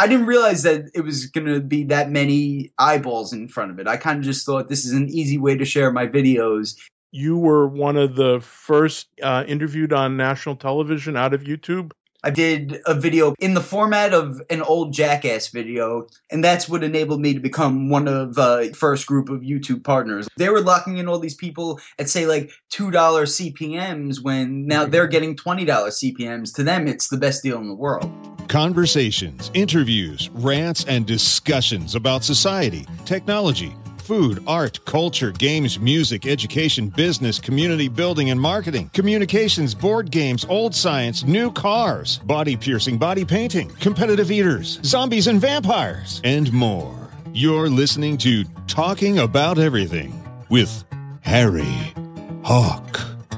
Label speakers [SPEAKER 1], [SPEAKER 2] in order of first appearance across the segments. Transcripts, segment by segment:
[SPEAKER 1] I didn't realize that it was going to be that many eyeballs in front of it. I kind of just thought this is an easy way to share my videos.
[SPEAKER 2] You were one of the first interviewed on national television out of YouTube.
[SPEAKER 1] I did a video in the format of an old Jackass video, and that's what enabled me to become one of the first group of YouTube partners. They were locking in all these people at, say, like $2 CPMs when now they're getting $20 CPMs. To them, it's the best deal in the world.
[SPEAKER 3] Conversations, interviews, rants, and discussions about society, technology, food, art, culture, games, music, education, business, community building and marketing, communications, board games, old science, new cars, body piercing, body painting, competitive eaters, zombies and vampires, and more. You're listening to Talking About Everything with Harry Hawk.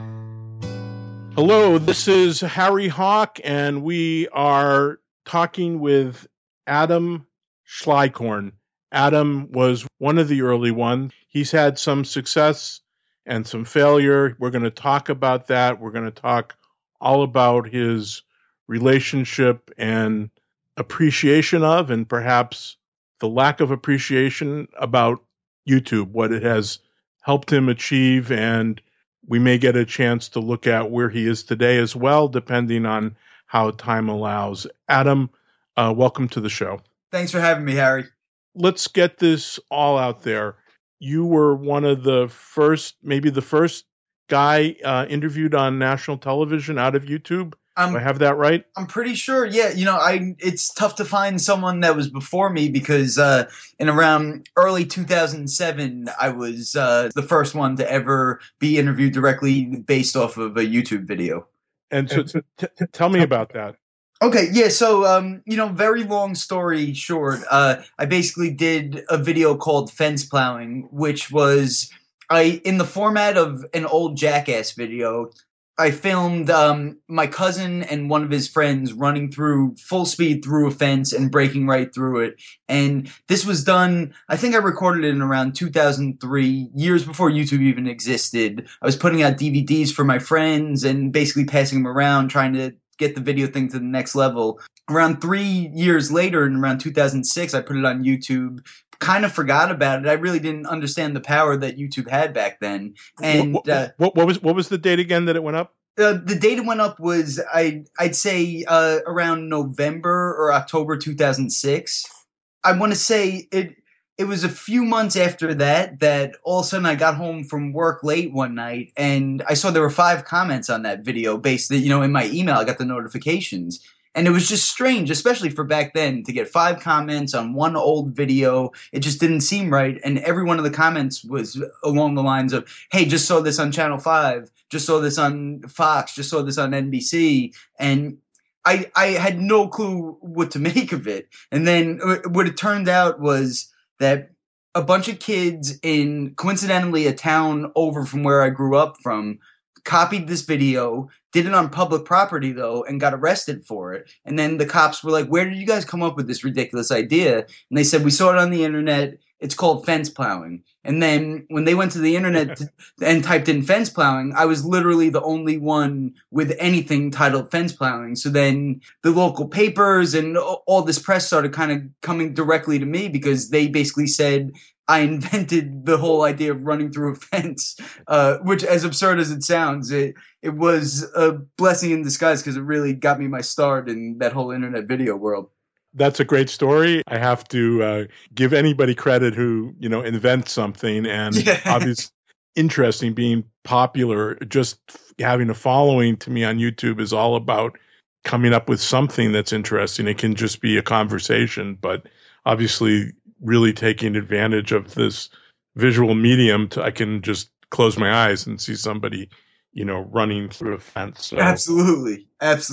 [SPEAKER 2] Hello, this is Harry Hawk, and we are talking with Adam Schleichorn. Adam was one of the early ones. He's had some success and some failure. We're going to talk about that. We're going to talk all about his relationship and appreciation of, and perhaps the lack of appreciation about YouTube, what it has helped him achieve, and we may get a chance to look at where he is today as well, depending on how time allows. Adam, welcome to the show.
[SPEAKER 1] Thanks for having me, Harry.
[SPEAKER 2] Let's get this all out there. You were one of the first, maybe the first guy interviewed on national television out of YouTube. Do I have that right?
[SPEAKER 1] I'm pretty sure. Yeah, it's tough to find someone that was before me because in around early 2007, I was the first one to ever be interviewed directly based off of a YouTube video.
[SPEAKER 2] And so tell me about that.
[SPEAKER 1] Okay, yeah, so, very long story short, I basically did a video called Fence Plowing, which was, in the format of an old Jackass video, I filmed my cousin and one of his friends running through full speed through a fence and breaking right through it. And this was done, I think I recorded it in around 2003, years before YouTube even existed. I was putting out DVDs for my friends and basically passing them around, trying to get the video thing to the next level. Around 3 years later, in around 2006, I put it on YouTube. Kind of forgot about it. I really didn't understand the power that YouTube had back then. And
[SPEAKER 2] what was the date again that it went up?
[SPEAKER 1] The date it went up was I'd say around November or October 2006. I want to say it was a few months after that all of a sudden I got home from work late one night and I saw there were 5 comments on that video based that, in my email, I got the notifications. And it was just strange, especially for back then, to get 5 comments on one old video. It just didn't seem right. And every one of the comments was along the lines of, hey, just saw this on Channel 5, just saw this on Fox, just saw this on NBC. And I had no clue what to make of it. And then what it turned out was that a bunch of kids in, coincidentally, a town over from where I grew up from, copied this video, did it on public property, though, and got arrested for it. And then the cops were like, where did you guys come up with this ridiculous idea? And they said, we saw it on the internet. It's called fence plowing. And then when they went to the internet and typed in fence plowing, I was literally the only one with anything titled fence plowing. So then the local papers and all this press started kind of coming directly to me because they basically said I invented the whole idea of running through a fence, which, as absurd as it sounds, it was a blessing in disguise because it really got me my start in that whole internet video world.
[SPEAKER 2] That's a great story. I have to give anybody credit who, invents something, and obviously interesting, being popular. Just having a following to me on YouTube is all about coming up with something that's interesting. It can just be a conversation, but obviously really taking advantage of this visual medium I can just close my eyes and see somebody, running through a fence. So.
[SPEAKER 1] Absolutely.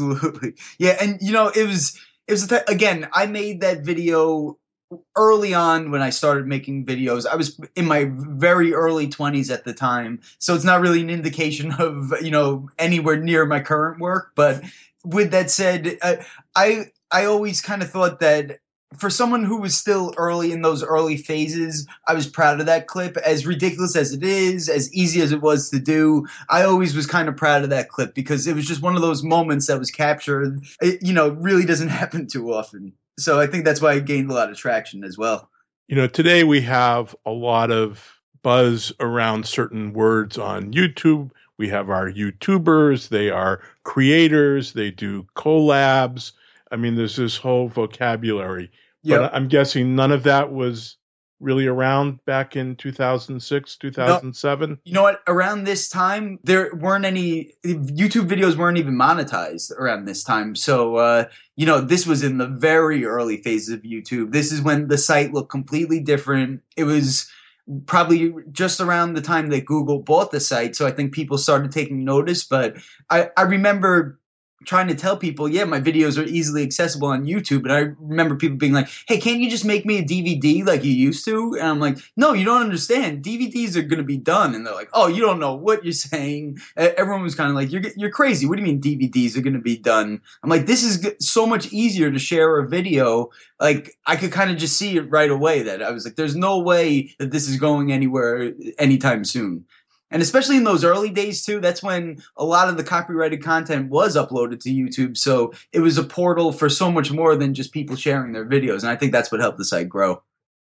[SPEAKER 1] Yeah. And, it was again, I made that video early on when I started making videos. I was in my very early 20s at the time. So it's not really an indication of, anywhere near my current work. But with that said, I always kind of thought that for someone who was still early in those early phases, I was proud of that clip. As ridiculous as it is, as easy as it was to do, I always was kind of proud of that clip because it was just one of those moments that was captured. It, really doesn't happen too often. So I think that's why I gained a lot of traction as well.
[SPEAKER 2] Today we have a lot of buzz around certain words on YouTube. We have our YouTubers, they are creators, they do collabs. I mean, there's this whole vocabulary.
[SPEAKER 1] Yep.
[SPEAKER 2] But I'm guessing none of that was really around back in 2006, 2007.
[SPEAKER 1] You know what? Around this time, there weren't any YouTube videos weren't even monetized around this time. So, this was in the very early phases of YouTube. This is when the site looked completely different. It was probably just around the time that Google bought the site. So I think people started taking notice. But I remember trying to tell people, yeah, my videos are easily accessible on YouTube. And I remember people being like, hey, can't you just make me a DVD like you used to? And I'm like, no, you don't understand. DVDs are going to be done. And they're like, oh, you don't know what you're saying. Everyone was kind of like, you're crazy. What do you mean DVDs are going to be done? I'm like, this is so much easier to share a video. Like, I could kind of just see it right away that I was like, there's no way that this is going anywhere anytime soon. And especially in those early days, too, that's when a lot of the copyrighted content was uploaded to YouTube. So it was a portal for so much more than just people sharing their videos. And I think that's what helped the site grow.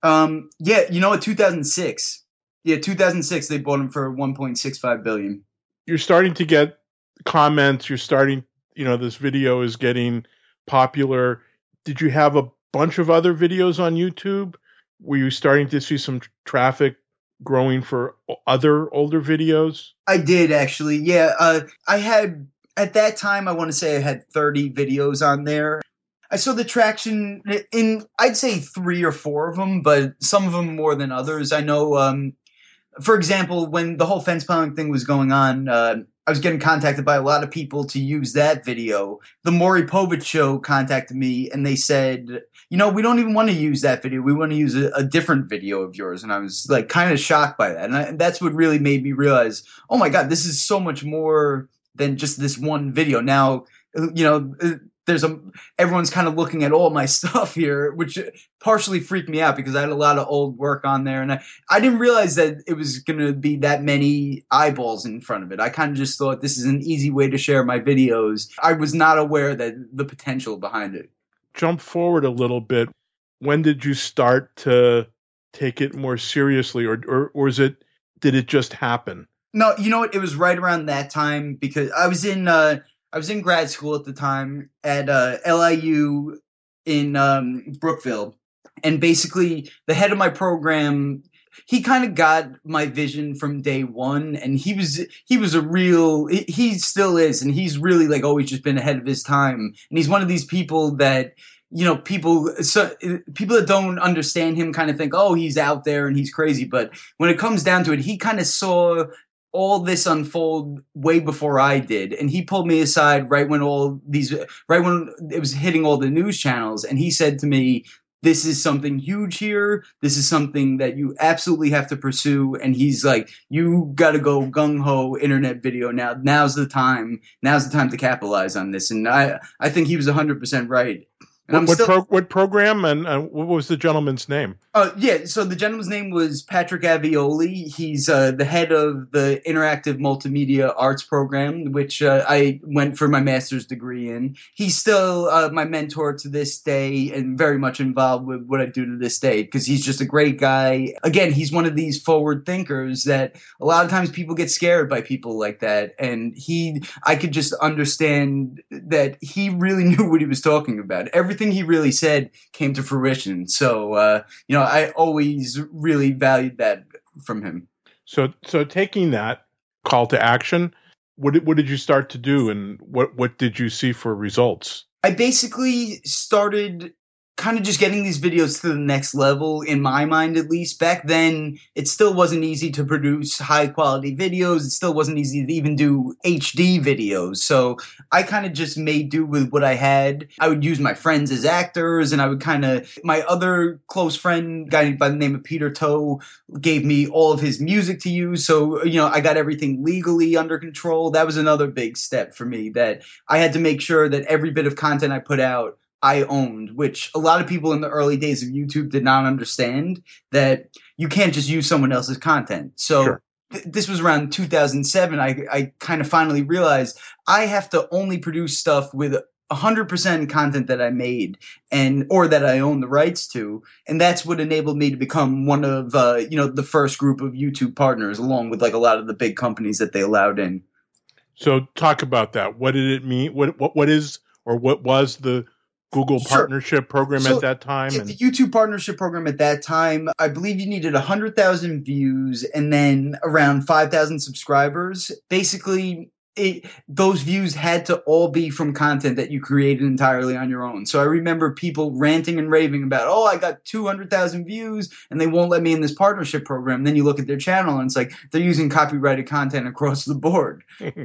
[SPEAKER 1] 2006. Yeah, 2006, they bought them for $1.65 billion.
[SPEAKER 2] You're starting to get comments. You're starting, this video is getting popular. Did you have a bunch of other videos on YouTube? Were you starting to see some traffic growing for other older videos?
[SPEAKER 1] I did, actually. Yeah. I had, at that time, I want to say I had 30 videos on there. I saw the traction in, I'd say 3 or 4 of them, but some of them more than others. I know, for example, when the whole fence piling thing was going on, I was getting contacted by a lot of people to use that video. The Maury Povich show contacted me and they said, we don't even want to use that video. We want to use a different video of yours. And I was like kind of shocked by that. And that's what really made me realize, oh my God, this is so much more than just this one video. Now, everyone's kind of looking at all my stuff here, which partially freaked me out because I had a lot of old work on there. And I didn't realize that it was going to be that many eyeballs in front of it. I kind of just thought this is an easy way to share my videos. I was not aware that the potential behind it.
[SPEAKER 2] Jump forward a little bit. When did you start to take it more seriously, or did it just happen?
[SPEAKER 1] No, you know what? It was right around that time because I was in grad school at the time at LIU in Brookville, and basically the head of my program, he kind of got my vision from day one, and he still is, and he's really like always just been ahead of his time, and he's one of these people that people that don't understand him kind of think, oh, he's out there and he's crazy, but when it comes down to it, he kind of saw all this unfold way before I did. And he pulled me aside right when it was hitting all the news channels. And he said to me, this is something huge here. This is something that you absolutely have to pursue. And he's like, you got to go gung-ho internet video now. Now's the time. Now's the time to capitalize on this. And I think he was 100% right. And
[SPEAKER 2] what program and what was the gentleman's name?
[SPEAKER 1] So the gentleman's name was Patrick Avioli. He's the head of the Interactive Multimedia Arts program, which I went for my master's degree in. He's still my mentor to this day and very much involved with what I do to this day because he's just a great guy. Again, he's one of these forward thinkers that a lot of times people get scared by people like that. And I could just understand that he really knew what he was talking about. Everything he really said came to fruition. So, I always really valued that from him.
[SPEAKER 2] So taking that call to action, what did you start to do, and what did you see for results?
[SPEAKER 1] I basically started kind of just getting these videos to the next level, in my mind at least. Back then, it still wasn't easy to produce high-quality videos. It still wasn't easy to even do HD videos. So I kind of just made do with what I had. I would use my friends as actors, and I would my other close friend, guy by the name of Peter Toe, gave me all of his music to use. So, I got everything legally under control. That was another big step for me, that I had to make sure that every bit of content I put out I owned, which a lot of people in the early days of YouTube did not understand, that you can't just use someone else's content. So
[SPEAKER 2] sure.
[SPEAKER 1] This was around 2007. I kind of finally realized I have to only produce stuff with 100% content that I made or that I own the rights to. And that's what enabled me to become one of, the first group of YouTube partners, along with like a lot of the big companies that they allowed in.
[SPEAKER 2] So talk about that. What did it mean? What was the Google partnership program at that time?
[SPEAKER 1] Yeah, the YouTube partnership program at that time, I believe you needed 100,000 views and then around 5,000 subscribers. Basically, those views had to all be from content that you created entirely on your own. So I remember people ranting and raving about, oh, I got 200,000 views and they won't let me in this partnership program. Then you look at their channel and it's like they're using copyrighted content across the board.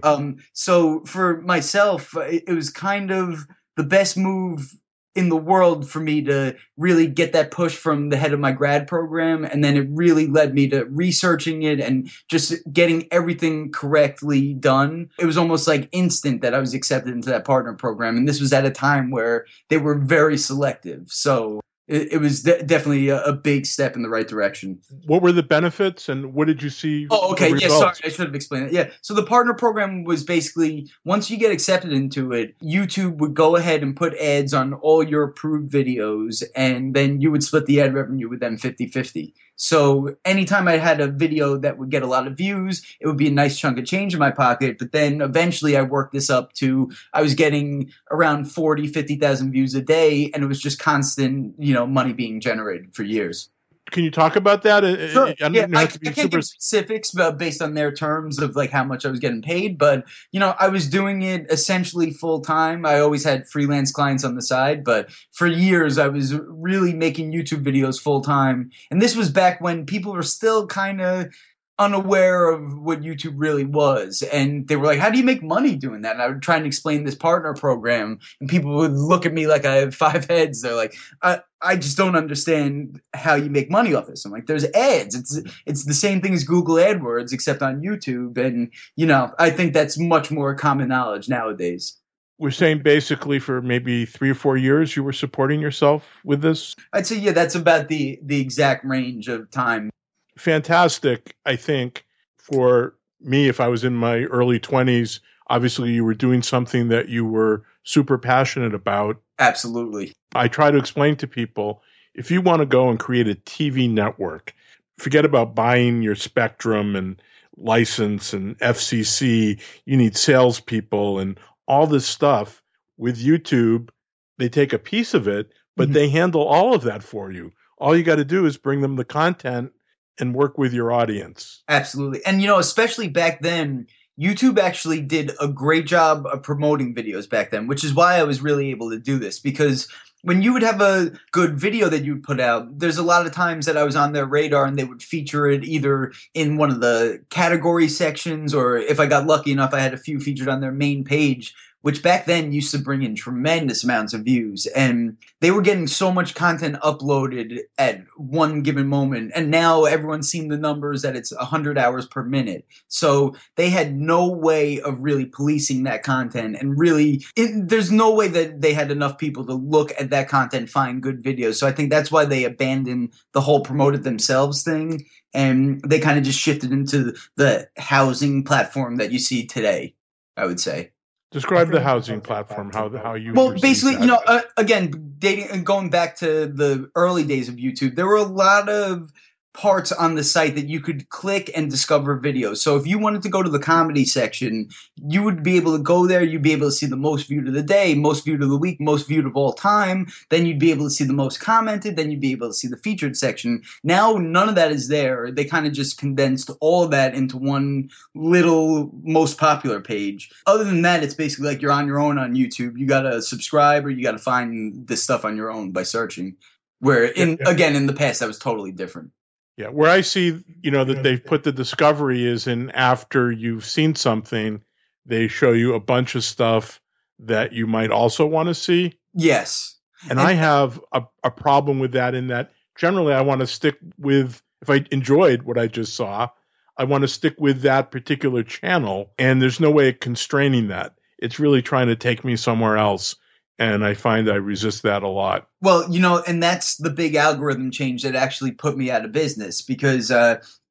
[SPEAKER 1] So for myself, it was kind of the best move in the world for me to really get that push from the head of my grad program. And then it really led me to researching it and just getting everything correctly done. It was almost like instant that I was accepted into that partner program. And this was at a time where they were very selective. So it was definitely a big step in the right direction.
[SPEAKER 2] What were the benefits and what did you see?
[SPEAKER 1] Oh, okay. Yeah, sorry. I should have explained it. Yeah. So the partner program was basically, once you get accepted into it, YouTube would go ahead and put ads on all your approved videos, and then you would split the ad revenue with them 50-50. So anytime I had a video that would get a lot of views, it would be a nice chunk of change in my pocket. But then eventually I worked this up to, I was getting around 50,000 views a day, and it was just constant, money being generated for years.
[SPEAKER 2] Can you talk about that?
[SPEAKER 1] Sure. I can't give specifics based on their terms of like how much I was getting paid, but I was doing it essentially full time. I always had freelance clients on the side, but for years I was really making YouTube videos full time. And this was back when people were still kind of unaware of what YouTube really was. And they were like, how do you make money doing that? And I would try and explain this partner program, and people would look at me like I have 5 heads. They're like, I just don't understand how you make money off this. I'm like, there's ads. It's the same thing as Google AdWords, except on YouTube. And, I think that's much more common knowledge nowadays.
[SPEAKER 2] We're saying basically for maybe 3 or 4 years you were supporting yourself with this?
[SPEAKER 1] I'd say, yeah, that's about the exact range of time.
[SPEAKER 2] Fantastic, I think, for me. If I was in my early 20s, obviously you were doing something that you were super passionate about.
[SPEAKER 1] Absolutely.
[SPEAKER 2] I try to explain to people, if you want to go and create a TV network, forget about buying your Spectrum and license and FCC. You need salespeople and all this stuff. With YouTube, they take a piece of it, but they handle all of that for you. All you got to do is bring them the content and work with your audience.
[SPEAKER 1] Absolutely. And, especially back then, YouTube actually did a great job of promoting videos back then, which is why I was really able to do this. Because when you would have a good video that you would put out, there's a lot of times that I was on their radar and they would feature it either in one of the category sections, or if I got lucky enough, I had a few featured on their main page, which back then used to bring in tremendous amounts of views. And they were getting so much content uploaded at one given moment. And now everyone's seen the numbers that it's 100 hours per minute. So they had no way of really policing that content. And really, there's no way that they had enough people to look at that content, find good videos. So I think that's why they abandoned the whole promote it themselves thing. And they kind of just shifted into the housing platform that you see today, I would say.
[SPEAKER 2] Describe the housing platform, how you...
[SPEAKER 1] Well, basically, again, dating and going back to the early days of YouTube, there were a lot of parts on the site that you could click and discover videos. So if you wanted to go to the comedy section, you would be able to go there. You'd be able to see the most viewed of the day, most viewed of the week, most viewed of all time. Then you'd be able to see the most commented. Then you'd be able to see the featured section. Now, none of that is there. They kind of just condensed all of that into one little most popular page. Other than that, it's basically like you're on your own on YouTube. You got to subscribe or you got to find this stuff on your own by searching. Where, in the past, that was totally different.
[SPEAKER 2] Yeah, where I see, that they've put the discovery is in after you've seen something, they show you a bunch of stuff that you might also want to see.
[SPEAKER 1] Yes.
[SPEAKER 2] And I have a problem with that in that generally I want to stick with, if I enjoyed what I just saw, I want to stick with that particular channel. And there's no way of constraining that. It's really trying to take me somewhere else. And I find I resist that a lot.
[SPEAKER 1] Well, and that's the big algorithm change that actually put me out of business because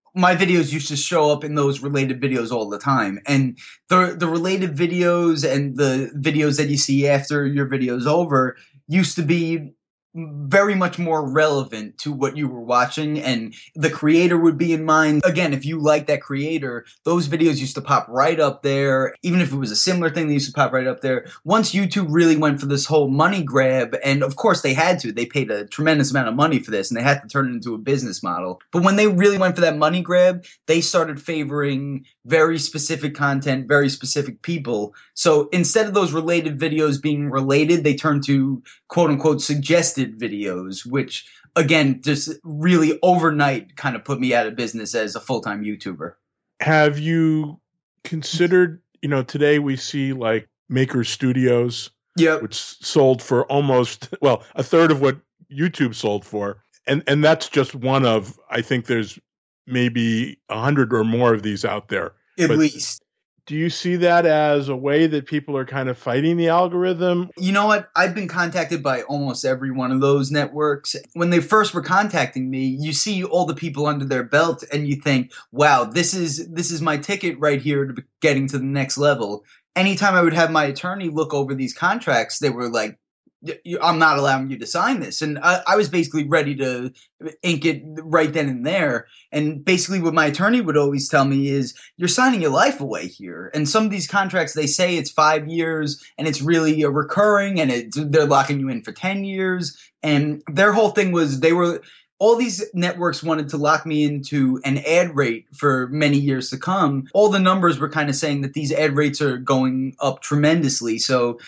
[SPEAKER 1] my videos used to show up in those related videos all the time. And the related videos and the videos that you see after your video's over used to be very much more relevant to what you were watching, and the creator would be in mind. Again, if you like that creator, those videos used to pop right up there. Even if it was a similar thing, they used to pop right up there. Once YouTube really went for this whole money grab, and of course they had to, they paid a tremendous amount of money for this, and they had to turn it into a business model. But when they really went for that money grab, they started favoring very specific content, very specific people. So instead of those related videos being related, they turned to quote unquote suggested videos, which again, just really overnight kind of put me out of business as a full-time YouTuber.
[SPEAKER 2] Have you considered, today we see like Maker Studios, which sold for almost, a third of what YouTube sold for. And that's just one of, I think there's maybe 100 or more of these out there.
[SPEAKER 1] At least.
[SPEAKER 2] Do you see that as a way that people are kind of fighting the algorithm?
[SPEAKER 1] You know what? I've been contacted by almost every one of those networks. When they first were contacting me, you see all the people under their belt and you think, wow, this is my ticket right here to getting to the next level. Anytime I would have my attorney look over these contracts, they were like, I'm not allowing you to sign this. And I was basically ready to ink it right then and there. And basically what my attorney would always tell me is, you're signing your life away here. And some of these contracts, they say it's 5 years and it's really a recurring, and they're locking you in for 10 years. And their whole thing was all these networks wanted to lock me into an ad rate for many years to come. All the numbers were kind of saying that these ad rates are going up tremendously. So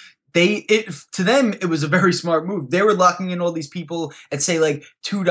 [SPEAKER 1] to them, it was a very smart move. They were locking in all these people at, say, like $2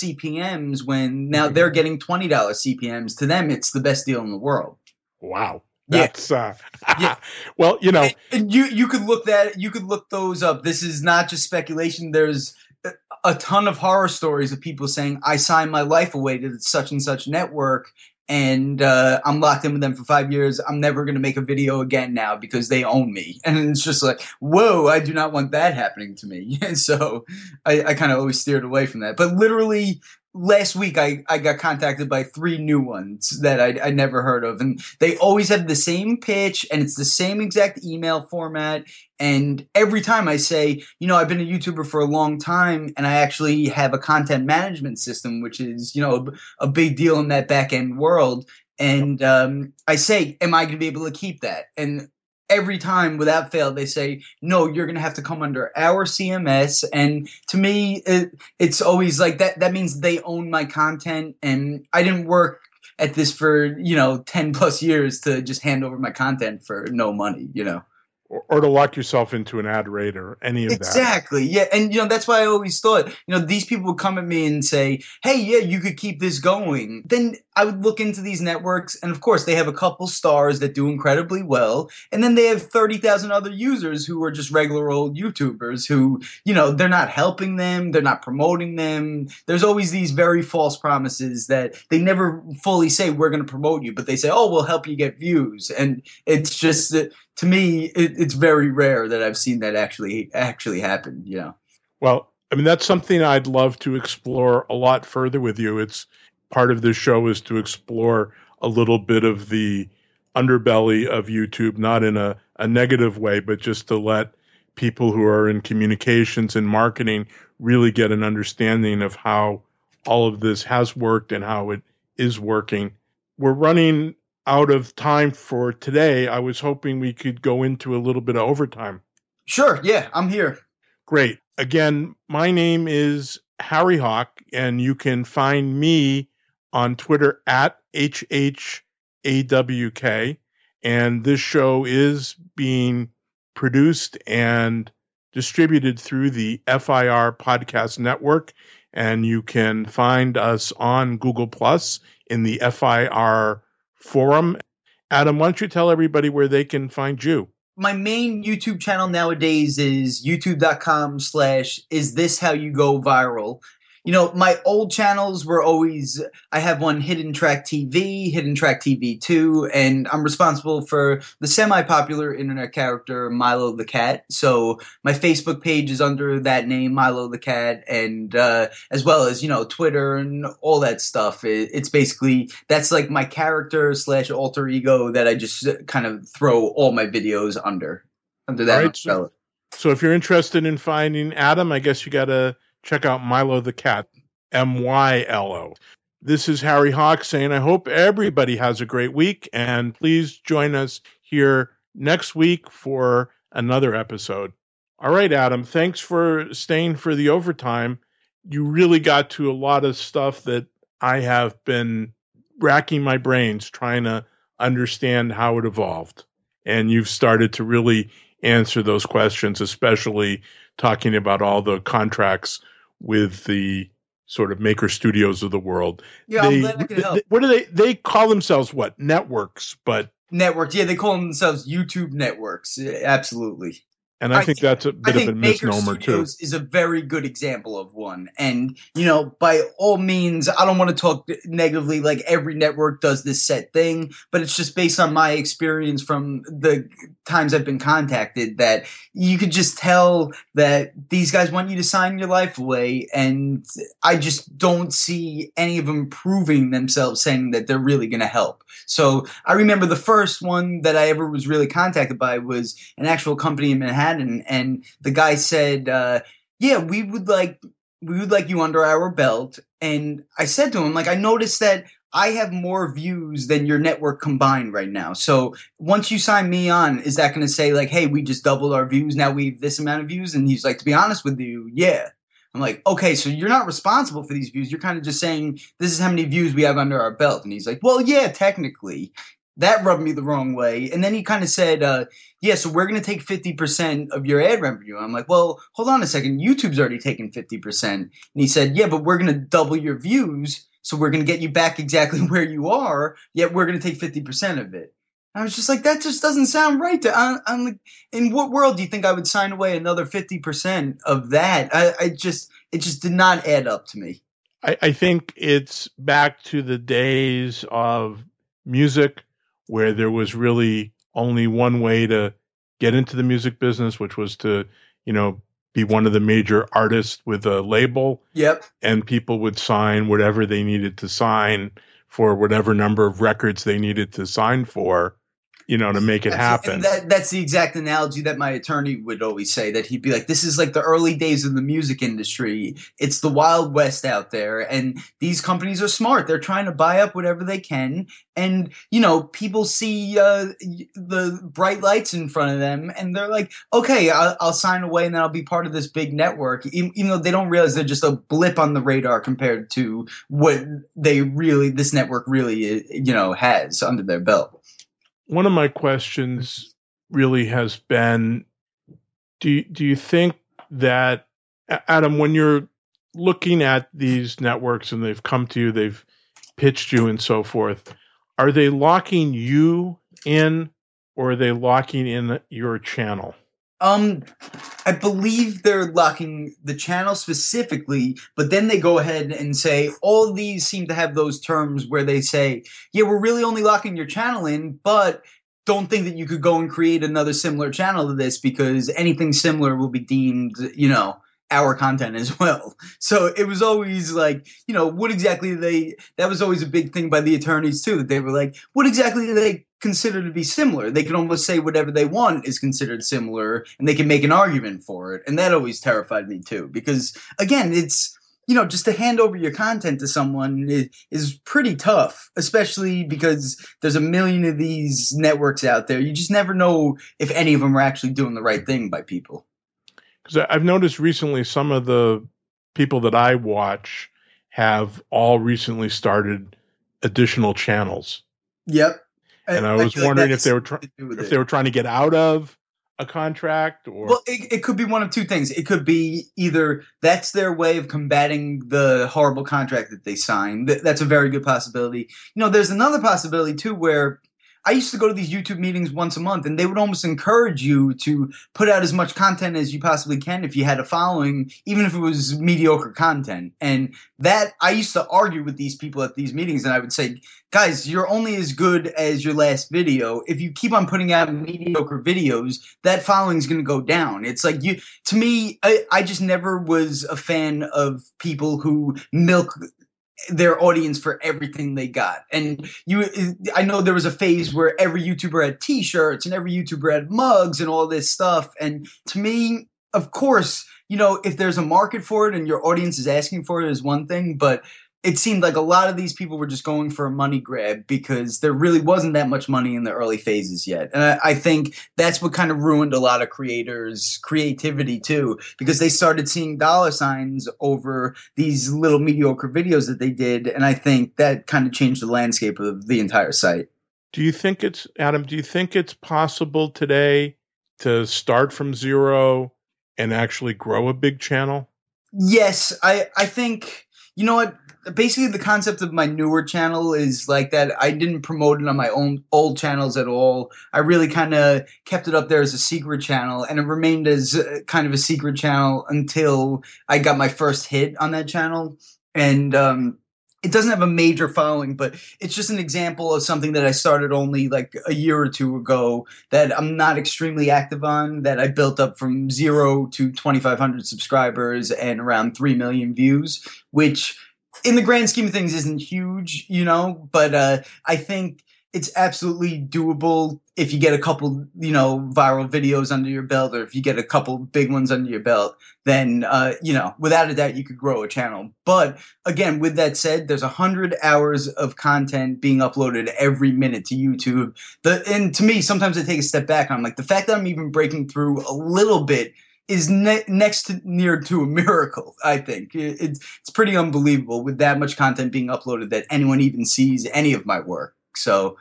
[SPEAKER 1] CPMs, when now they're getting $20 CPMs. To them, it's the best deal in the world.
[SPEAKER 2] Wow. That's
[SPEAKER 1] yeah.
[SPEAKER 2] Well,
[SPEAKER 1] and you could look those up. This is not just speculation. There's a ton of horror stories of people saying, I signed my life away to such and such network, and I'm locked in with them for 5 years. I'm never going to make a video again now because they own me. And it's just like, whoa, I do not want that happening to me. And so I kind of always steered away from that. But literally last week, I got contacted by 3 new ones that I never heard of. And they always have the same pitch, and it's the same exact email format. And every time I say, I've been a YouTuber for a long time, and I actually have a content management system, which is, a big deal in that back end world. And I say, am I going to be able to keep that? And every time, without fail, they say, no, you're going to have to come under our CMS. And to me, it's always like that. That means they own my content, and I didn't work at this for, 10 plus years to just hand over my content for no money,
[SPEAKER 2] Or to lock yourself into an ad rate or any of that.
[SPEAKER 1] Exactly. Yeah. And, that's why I always thought, these people would come at me and say, hey, yeah, you could keep this going. Then I would look into these networks, and of course they have a couple stars that do incredibly well. And then they have 30,000 other users who are just regular old YouTubers who, they're not helping them. They're not promoting them. There's always these very false promises that they never fully say, we're going to promote you, but they say, oh, we'll help you get views. And it's just that, to me, it's very rare that I've seen that actually happen.
[SPEAKER 2] Well, I mean, that's something I'd love to explore a lot further with you. It's part of this show is to explore a little bit of the underbelly of YouTube, not in a negative way, but just to let people who are in communications and marketing really get an understanding of how all of this has worked and how it is working. We're running out of time for today. I was hoping we could go into a little bit of overtime.
[SPEAKER 1] Sure. Yeah, I'm here.
[SPEAKER 2] Great. Again, my name is Harry Hawk, and you can find me on Twitter at HHAWK. And this show is being produced and distributed through the FIR Podcast Network. And you can find us on Google Plus in the FIR forum. Adam, why don't you tell everybody where they can find you?
[SPEAKER 1] My main YouTube channel nowadays is youtube.com/isthishhowyougoviral. My old channels were always, I have one Hidden Track TV, Hidden Track TV 2, and I'm responsible for the semi-popular internet character Milo the Cat. So my Facebook page is under that name, Milo the Cat, and as well as, Twitter and all that stuff. It's basically, that's like my character / alter ego that I just kind of throw all my videos under that umbrella.
[SPEAKER 2] So if you're interested in finding Adam, I guess you got to check out Milo the Cat, Mylo. This is Harry Hawk saying I hope everybody has a great week, and please join us here next week for another episode. All right, Adam, thanks for staying for the overtime. You really got to a lot of stuff that I have been racking my brains trying to understand how it evolved. And you've started to really answer those questions, especially talking about all the contracts with the sort of maker studios of the world.
[SPEAKER 1] Yeah, I'm glad I could help.
[SPEAKER 2] What do they call themselves? What? Networks, but
[SPEAKER 1] networks. Yeah, they call themselves YouTube networks. Absolutely.
[SPEAKER 2] And I think that's a bit of a misnomer too.
[SPEAKER 1] Is a very good example of one. And, by all means, I don't want to talk negatively like every network does this set thing, but it's just based on my experience from the times I've been contacted that you could just tell that these guys want you to sign your life away. And I just don't see any of them proving themselves saying that they're really going to help. So I remember the first one that I ever was really contacted by was an actual company in Manhattan, and the guy said, "Yeah, we would like you under our belt." And I said to him, I noticed that I have more views than your network combined right now. So once you sign me on, is that going to say hey, we just doubled our views, now we have this amount of views? And he's like, to be honest with you, yeah. I'm like, okay, so you're not responsible for these views. You're kind of just saying this is how many views we have under our belt. And he's like, well, yeah, technically. That rubbed me the wrong way. And then he kind of said, yeah, so we're going to take 50% of your ad revenue. I'm like, well, hold on a second. YouTube's already taken 50%. And he said, yeah, but we're going to double your views. So we're going to get you back exactly where you are. Yet we're going to take 50% of it. I was just like, that just doesn't sound right. I'm like, in what world do you think I would sign away another 50% of that? It just did not add up to me.
[SPEAKER 2] I think it's back to the days of music where there was really only one way to get into the music business, which was to, be one of the major artists with a label.
[SPEAKER 1] Yep.
[SPEAKER 2] And people would sign whatever they needed to sign for whatever number of records they needed to sign for, to make it happen.
[SPEAKER 1] And that's the exact analogy that my attorney would always say, that he'd be like, this is like the early days of the music industry. It's the Wild West out there. And these companies are smart. They're trying to buy up whatever they can. And, people see the bright lights in front of them and they're like, okay, I'll sign away and then I'll be part of this big network. Even though they don't realize they're just a blip on the radar compared to what this network really, has under their belt.
[SPEAKER 2] One of my questions really has been, do you think that, Adam, when you're looking at these networks and they've come to you, they've pitched you and so forth, are they locking you in or are they locking in your channel?
[SPEAKER 1] I believe they're locking the channel specifically, but then they go ahead and say all of these seem to have those terms where they say, yeah, we're really only locking your channel in, but don't think that you could go and create another similar channel to this because anything similar will be deemed, our content as well. So it was always like, what exactly that was always a big thing by the attorneys too, that they were like, what exactly do they consider to be similar? They can almost say whatever they want is considered similar and they can make an argument for it. And that always terrified me too, because again, it's, just to hand over your content to someone is pretty tough, especially because there's a million of these networks out there. You just never know if any of them are actually doing the right thing by people.
[SPEAKER 2] Because I've noticed recently some of the people that I watch have all recently started additional channels.
[SPEAKER 1] Yep.
[SPEAKER 2] And I was wondering if they were trying to get out of a contract, or
[SPEAKER 1] well, it could be one of two things. It could be either that's their way of combating the horrible contract that they signed. That's a very good possibility. There's another possibility too where I used to go to these YouTube meetings once a month, and they would almost encourage you to put out as much content as you possibly can if you had a following, even if it was mediocre content. And that I used to argue with these people at these meetings, and I would say, guys, you're only as good as your last video. If you keep on putting out mediocre videos, that following is going to go down. It's like to me, I just never was a fan of people who milk their audience for everything they got. And I know there was a phase where every YouTuber had t-shirts and every YouTuber had mugs and all this stuff. And to me, of course, if there's a market for it and your audience is asking for it is one thing, but it seemed like a lot of these people were just going for a money grab because there really wasn't that much money in the early phases yet. And I think that's what kind of ruined a lot of creators' creativity too, because they started seeing dollar signs over these little mediocre videos that they did. And I think that kind of changed the landscape of the entire site.
[SPEAKER 2] Adam, do you think it's possible today to start from zero and actually grow a big channel?
[SPEAKER 1] Yes, I think, you know what? Basically, the concept of my newer channel is like that. I didn't promote it on my own old channels at all. I really kind of kept it up there as a secret channel, and it remained as kind of a secret channel until I got my first hit on that channel. And it doesn't have a major following, but it's just an example of something that I started only like a year or two ago that I'm not extremely active on, that I built up from 0 to 2,500 subscribers and around 3 million views, which in the grand scheme of things isn't huge, but I think it's absolutely doable if you get a couple, viral videos under your belt, or if you get a couple big ones under your belt, then, without a doubt, you could grow a channel. But again, with that said, there's 100 hours of content being uploaded every minute to YouTube. And to me, sometimes I take a step back and I'm like, the fact that I'm even breaking through a little bit is next to near to a miracle. I think it's pretty unbelievable with that much content being uploaded that anyone even sees any of my work. So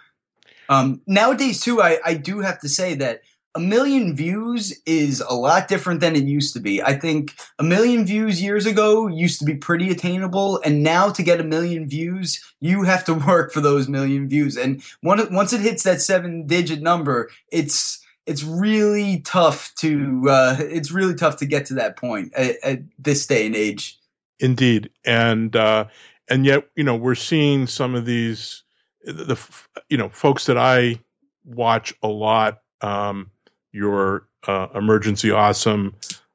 [SPEAKER 1] nowadays too, I do have to say that 1 million views is a lot different than it used to be. I think 1 million views years ago used to be pretty attainable, and now to get 1 million views, you have to work for those 1 million views. And once it hits that 7-digit number, it's really tough to get to that point at this day and age.
[SPEAKER 2] Indeed, and yet we're seeing some of these folks that I watch a lot. Your Emergency Awesome,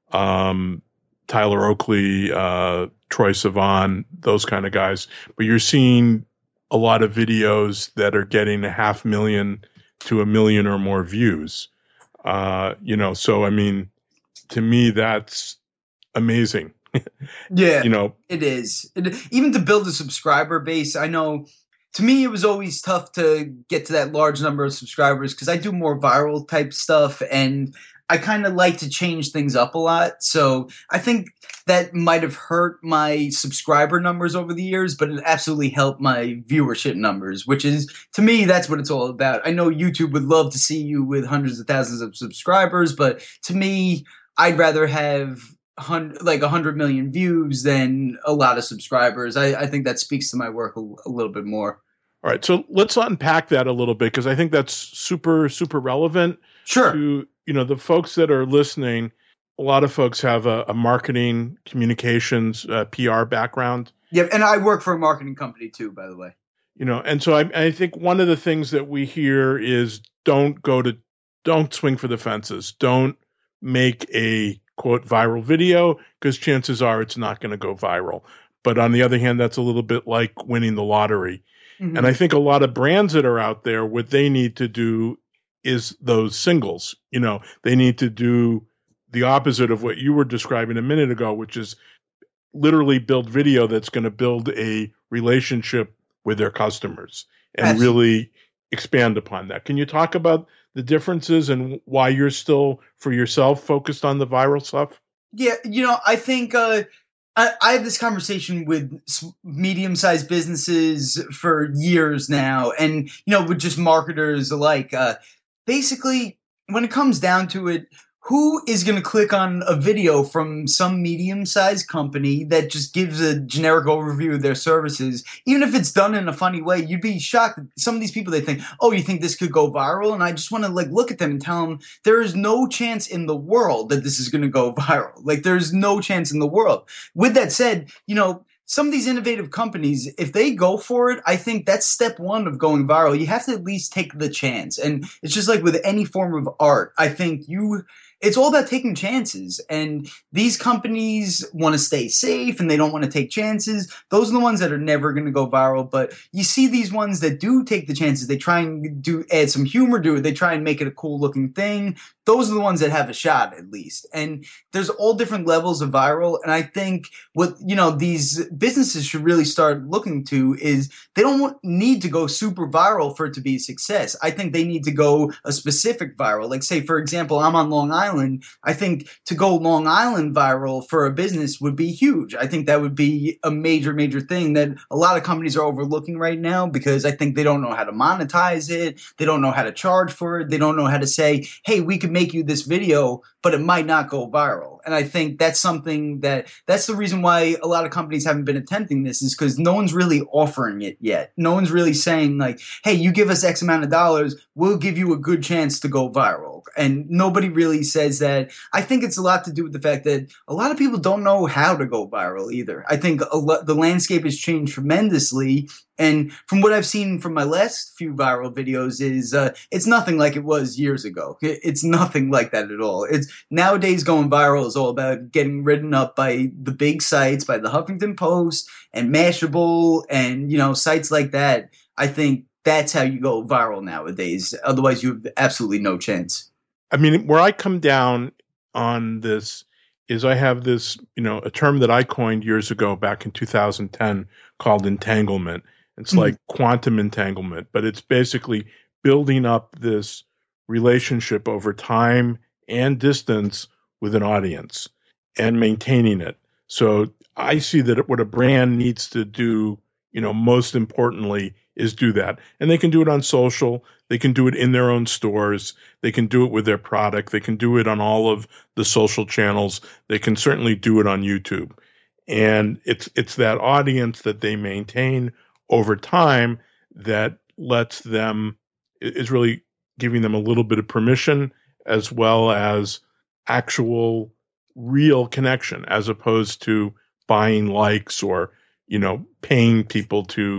[SPEAKER 2] Tyler Oakley, Troy Sivan, those kind of guys. But you're seeing a lot of videos that are getting 500,000 to 1 million or more views. So I mean, to me, that's amazing.
[SPEAKER 1] Yeah, it is. Even to build a subscriber base, I know to me it was always tough to get to that large number of subscribers because I do more viral type stuff and I kind of like to change things up a lot. So I think that might have hurt my subscriber numbers over the years, but it absolutely helped my viewership numbers, which is, to me, that's what it's all about. I know YouTube would love to see you with hundreds of thousands of subscribers, but to me, I'd rather have 100 million views than a lot of subscribers. I think that speaks to my work a little bit more.
[SPEAKER 2] All right, so let's unpack that a little bit because I think that's super, super relevant.
[SPEAKER 1] Sure.
[SPEAKER 2] To the folks that are listening. A lot of folks have a marketing, communications, PR background.
[SPEAKER 1] Yep, and I work for a marketing company too, by the way.
[SPEAKER 2] And so I think one of the things that we hear is don't swing for the fences. Don't make a quote viral video because chances are it's not going to go viral. But on the other hand, that's a little bit like winning the lottery. Mm-hmm. And I think a lot of brands that are out there, what they need to do is those singles. They need to do the opposite of what you were describing a minute ago, which is literally build video that's going to build a relationship with their customers and
[SPEAKER 1] Absolutely.
[SPEAKER 2] Really expand upon that. Can you talk about the differences and why you're still, for yourself, focused on the viral stuff?
[SPEAKER 1] Yeah, I think I have this conversation with medium-sized businesses for years now, and, with just marketers alike. Basically, when it comes down to it, who is going to click on a video from some medium-sized company that just gives a generic overview of their services? Even if it's done in a funny way, you'd be shocked. Some of these people, they think, oh, you think this could go viral? And I just want to look at them and tell them there is no chance in the world that this is going to go viral. There's no chance in the world. With that said, some of these innovative companies, if they go for it, I think that's step one of going viral. You have to at least take the chance. And it's just like with any form of art. I think it's all about taking chances. And these companies want to stay safe and they don't want to take chances. Those are the ones that are never going to go viral. But you see these ones that do take the chances. They try and add some humor to it. They try and make it a cool looking thing. Those are the ones that have a shot, at least. And there's all different levels of viral. And I think what, these businesses should really start looking to is they don't need to go super viral for it to be a success. I think they need to go a specific viral. Like, say, for example, I'm on Long Island. I think to go Long Island viral for a business would be huge. I think that would be a major, major thing that a lot of companies are overlooking right now because I think they don't know how to monetize it. They don't know how to charge for it. They don't know how to say, hey, we could make you this video, but it might not go viral. And I think that's something that's the reason why a lot of companies haven't been attempting this, is because no one's really offering it yet. No one's really saying like, hey, you give us X amount of dollars, we'll give you a good chance to go viral. And nobody really says that. I think it's a lot to do with the fact that a lot of people don't know how to go viral either. I think the landscape has changed tremendously. And from what I've seen from my last few viral videos is it's nothing like it was years ago. It's nothing like that at all. It's nowadays going viral is all about getting written up by the big sites, by the Huffington Post and Mashable and, sites like that. I think that's how you go viral nowadays. Otherwise, you have absolutely no chance.
[SPEAKER 2] I mean, where I come down on this is I have this, a term that I coined years ago back in 2010 called entanglement. It's like quantum entanglement, but it's basically building up this relationship over time and distance with an audience and maintaining it. So I see that what a brand needs to do, most importantly, is do that. And they can do it on social. They can do it in their own stores. They can do it with their product. They can do it on all of the social channels. They can certainly do it on YouTube. And it's that audience that they maintain over time that lets them, is really giving them a little bit of permission as well as actual real connection, as opposed to buying likes or, paying people to,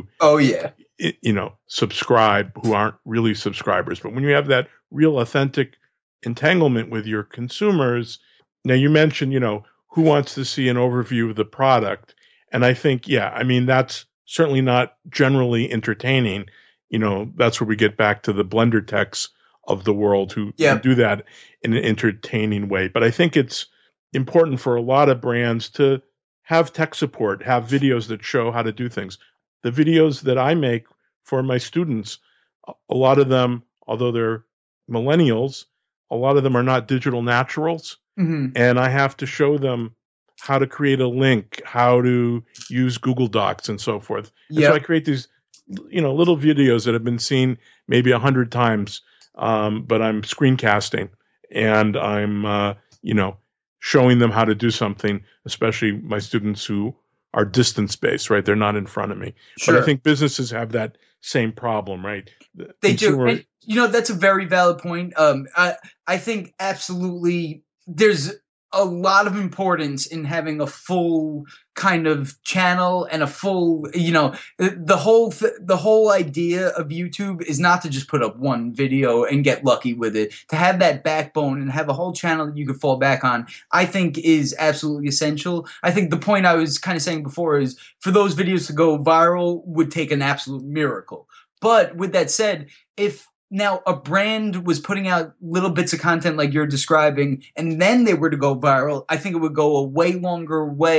[SPEAKER 2] subscribe who aren't really subscribers. But when you have that real authentic entanglement with your consumers, now you mentioned, who wants to see an overview of the product? And I think, that's certainly not generally entertaining. That's where we get back to the Blender techs of the world who do that in an entertaining way. But I think it's important for a lot of brands to have tech support, have videos that show how to do things. The videos that I make for my students, a lot of them, although they're millennials, a lot of them are not digital naturals. Mm-hmm. And I have to show them how to create a link, how to use Google Docs and so forth. And so I create these, little videos that have been seen maybe 100 times, but I'm screencasting and I'm, showing them how to do something, especially my students who are distance-based, right? They're not in front of me. Sure. But I think businesses have that same problem, right?
[SPEAKER 1] They do. And, that's a very valid point. I think absolutely there's a lot of importance in having a full kind of channel and a full, the whole idea of YouTube is not to just put up one video and get lucky with it. To have that backbone and have a whole channel that you could fall back on, I think is absolutely essential. I think the point I was kind of saying before is for those videos to go viral would take an absolute miracle. But with that said, if now a brand was putting out little bits of content like you're describing, and then they were to go viral, I think it would go a way longer way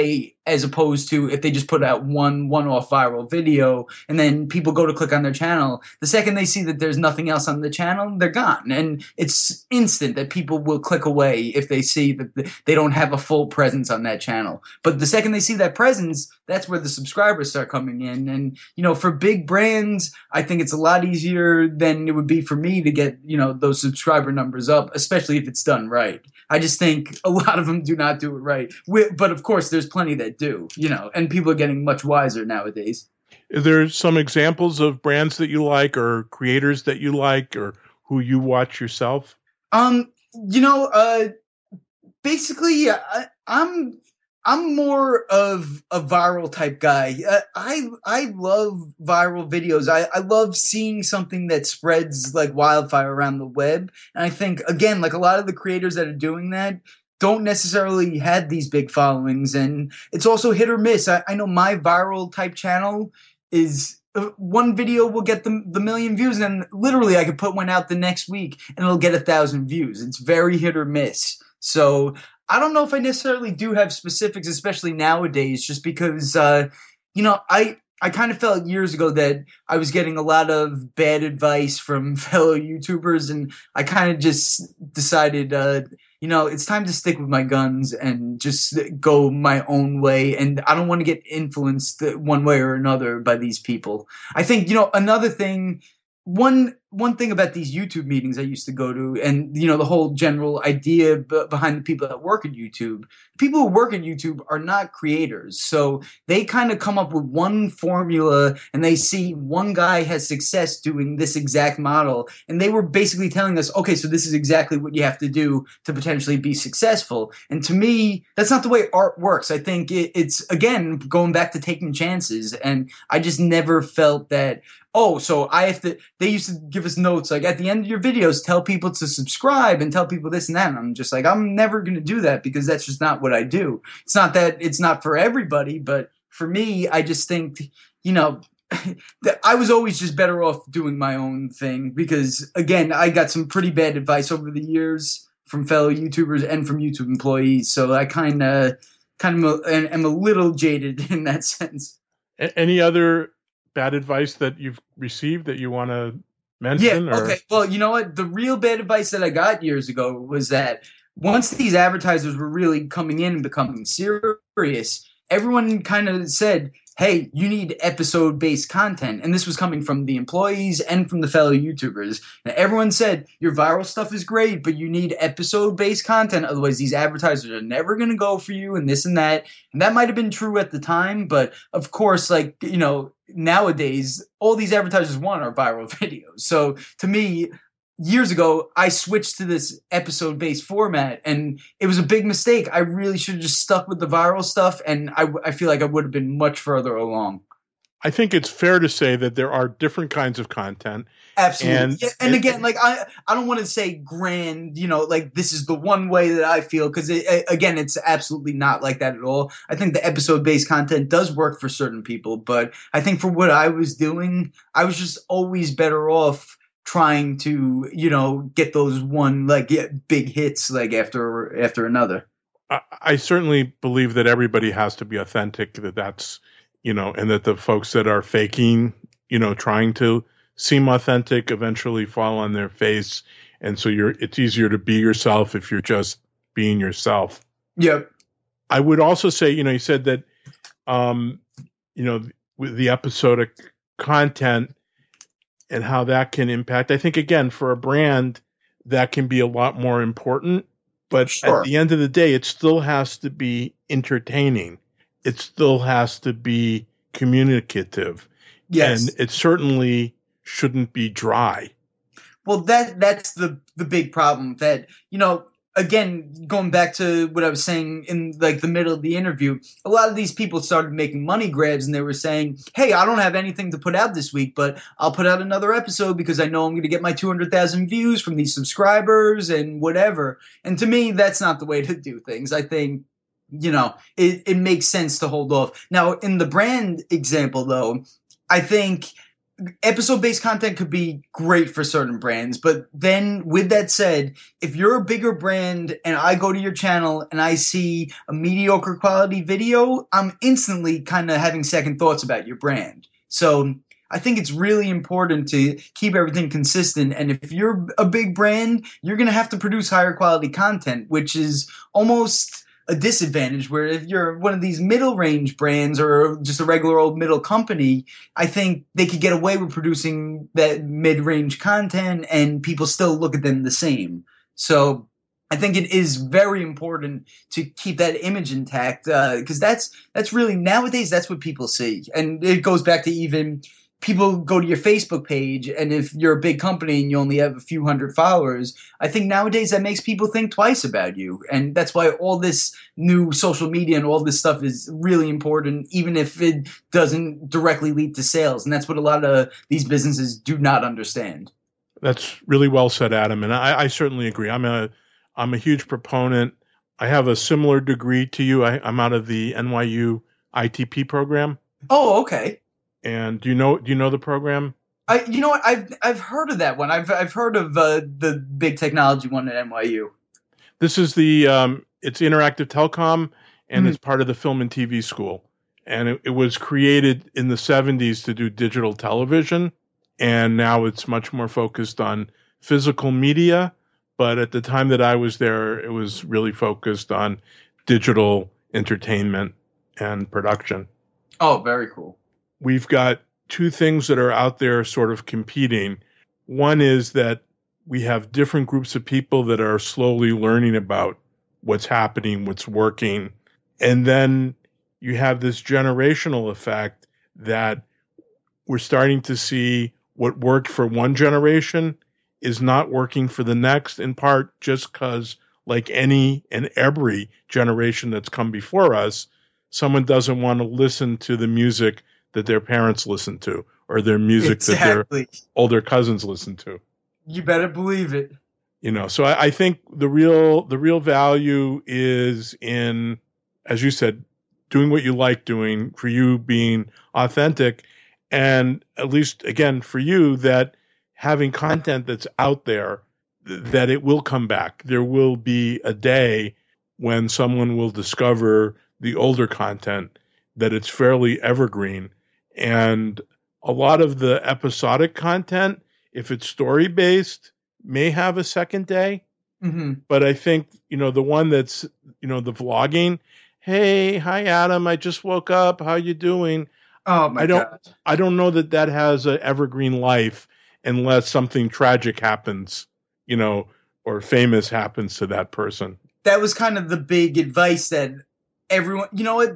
[SPEAKER 1] as opposed to if they just put out one-off viral video and then people go to click on their channel. The second they see that there's nothing else on the channel, they're gone. And it's instant that people will click away if they see that they don't have a full presence on that channel. But the second they see that presence, that's where the subscribers start coming in. And, for big brands, I think it's a lot easier than it would be for me to get, those subscriber numbers up, especially if it's done right. I just think a lot of them do not do it right. But of course, there's plenty that do, and people are getting much wiser nowadays.
[SPEAKER 2] Is there some examples of brands that you like or creators that you like or who you watch yourself?
[SPEAKER 1] Basically, I'm more of a viral type guy. I love viral videos. I love seeing something that spreads like wildfire around the web. And I think, again, like a lot of the creators that are doing that don't necessarily have these big followings. And it's also hit or miss. I know my viral type channel is one video will get the million views. And then literally I could put one out the next week and it'll get 1,000 views. It's very hit or miss. So I don't know if I necessarily do have specifics, especially nowadays, just because, I kind of felt years ago that I was getting a lot of bad advice from fellow YouTubers, and I kind of just decided, it's time to stick with my guns and just go my own way, and I don't want to get influenced one way or another by these people. I think, another thing, one thing about these YouTube meetings I used to go to, and the whole general idea behind the people that work at YouTube, people who work at YouTube are not creators. So they kind of come up with one formula and they see one guy has success doing this exact model. And they were basically telling us, okay, so this is exactly what you have to do to potentially be successful. And to me, that's not the way art works. I think it's, again, going back to taking chances. And I just never felt that, so I have to, they used to give us notes like at the end of your videos, tell people to subscribe and tell people this and that. And I'm just like, I'm never going to do that because that's just not what I do. It's not that it's not for everybody, but for me, I just think, that I was always just better off doing my own thing because, again, I got some pretty bad advice over the years from fellow YouTubers and from YouTube employees. So I kind of am a little jaded in that sense.
[SPEAKER 2] Any other bad advice that you've received that you want to mention?
[SPEAKER 1] Yeah, okay. Well, you know what? The real bad advice that I got years ago was that once these advertisers were really coming in and becoming serious, everyone kind of said, hey, you need episode-based content. And this was coming from the employees and from the fellow YouTubers. And everyone said, your viral stuff is great, but you need episode-based content. Otherwise, these advertisers are never going to go for you and this and that. And that might have been true at the time. But of course, nowadays, all these advertisers want are viral videos. So to me, years ago, I switched to this episode-based format, and it was a big mistake. I really should have just stuck with the viral stuff, and I feel like I would have been much further along.
[SPEAKER 2] I think it's fair to say that there are different kinds of content.
[SPEAKER 1] Absolutely. And again, I don't want to say grand, this is the one way that I feel, because, again, it's absolutely not like that at all. I think the episode-based content does work for certain people, but I think for what I was doing, I was just always better off trying to, get those big hits after another.
[SPEAKER 2] I certainly believe that everybody has to be authentic, that's, and that the folks that are faking, trying to seem authentic eventually fall on their face. And so it's easier to be yourself if you're just being yourself.
[SPEAKER 1] Yep.
[SPEAKER 2] I would also say, you said that, with the episodic content, and how that can impact. I think, again, for a brand, that can be a lot more important. But
[SPEAKER 1] sure,
[SPEAKER 2] at the end of the day, it still has to be entertaining. It still has to be communicative.
[SPEAKER 1] Yes.
[SPEAKER 2] And it certainly shouldn't be dry.
[SPEAKER 1] Well, that's the big problem that, again, going back to what I was saying in the middle of the interview, a lot of these people started making money grabs and they were saying, hey, I don't have anything to put out this week, but I'll put out another episode because I know I'm going to get my 200,000 views from these subscribers and whatever. And to me, that's not the way to do things. I think, it makes sense to hold off. Now, in the brand example, though, I think episode-based content could be great for certain brands, but then with that said, if you're a bigger brand and I go to your channel and I see a mediocre quality video, I'm instantly kind of having second thoughts about your brand. So I think it's really important to keep everything consistent. And if you're a big brand, you're going to have to produce higher quality content, which is almost a disadvantage, where if you're one of these middle range brands or just a regular old middle company, I think they could get away with producing that mid range content and people still look at them the same. So I think it is very important to keep that image intact, because that's really nowadays that's what people see. And it goes back to even people go to your Facebook page, and if you're a big company and you only have a few hundred followers, I think nowadays that makes people think twice about you. And that's why all this new social media and all this stuff is really important, even if it doesn't directly lead to sales. And that's what a lot of these businesses do not understand.
[SPEAKER 2] That's really well said, Adam. And I certainly agree. I'm a huge proponent. I have a similar degree to you. I'm out of the NYU ITP program.
[SPEAKER 1] Oh, okay.
[SPEAKER 2] And do you know the program?
[SPEAKER 1] You know what? I've heard of that one. I've heard of the big technology one at NYU.
[SPEAKER 2] This is it's interactive telecom, and it's part of the film and TV school. And it was created in the 70s to do digital television, and now it's much more focused on physical media. But at the time that I was there, it was really focused on digital entertainment and production.
[SPEAKER 1] Oh, very cool.
[SPEAKER 2] We've got two things that are out there sort of competing. One is that we have different groups of people that are slowly learning about what's happening, what's working. And then you have this generational effect that we're starting to see what worked for one generation is not working for the next, in part just because, like any and every generation that's come before us, someone doesn't want to listen to the music that their parents listen to, or their music that their older cousins listen to.
[SPEAKER 1] You better believe it.
[SPEAKER 2] So I think the real value is in, as you said, doing what you like doing, for you being authentic, and at least, again, for you, that having content that's out there, that it will come back. There will be a day when someone will discover the older content, that it's fairly evergreen. And a lot of the episodic content, if it's story-based, may have a second day.
[SPEAKER 1] Mm-hmm.
[SPEAKER 2] But I think, the one that's, the vlogging, hey, hi, Adam, I just woke up. How you doing?
[SPEAKER 1] Oh, my God.
[SPEAKER 2] I don't know that has an evergreen life unless something tragic happens, or famous happens to that person.
[SPEAKER 1] That was kind of the big advice that everyone,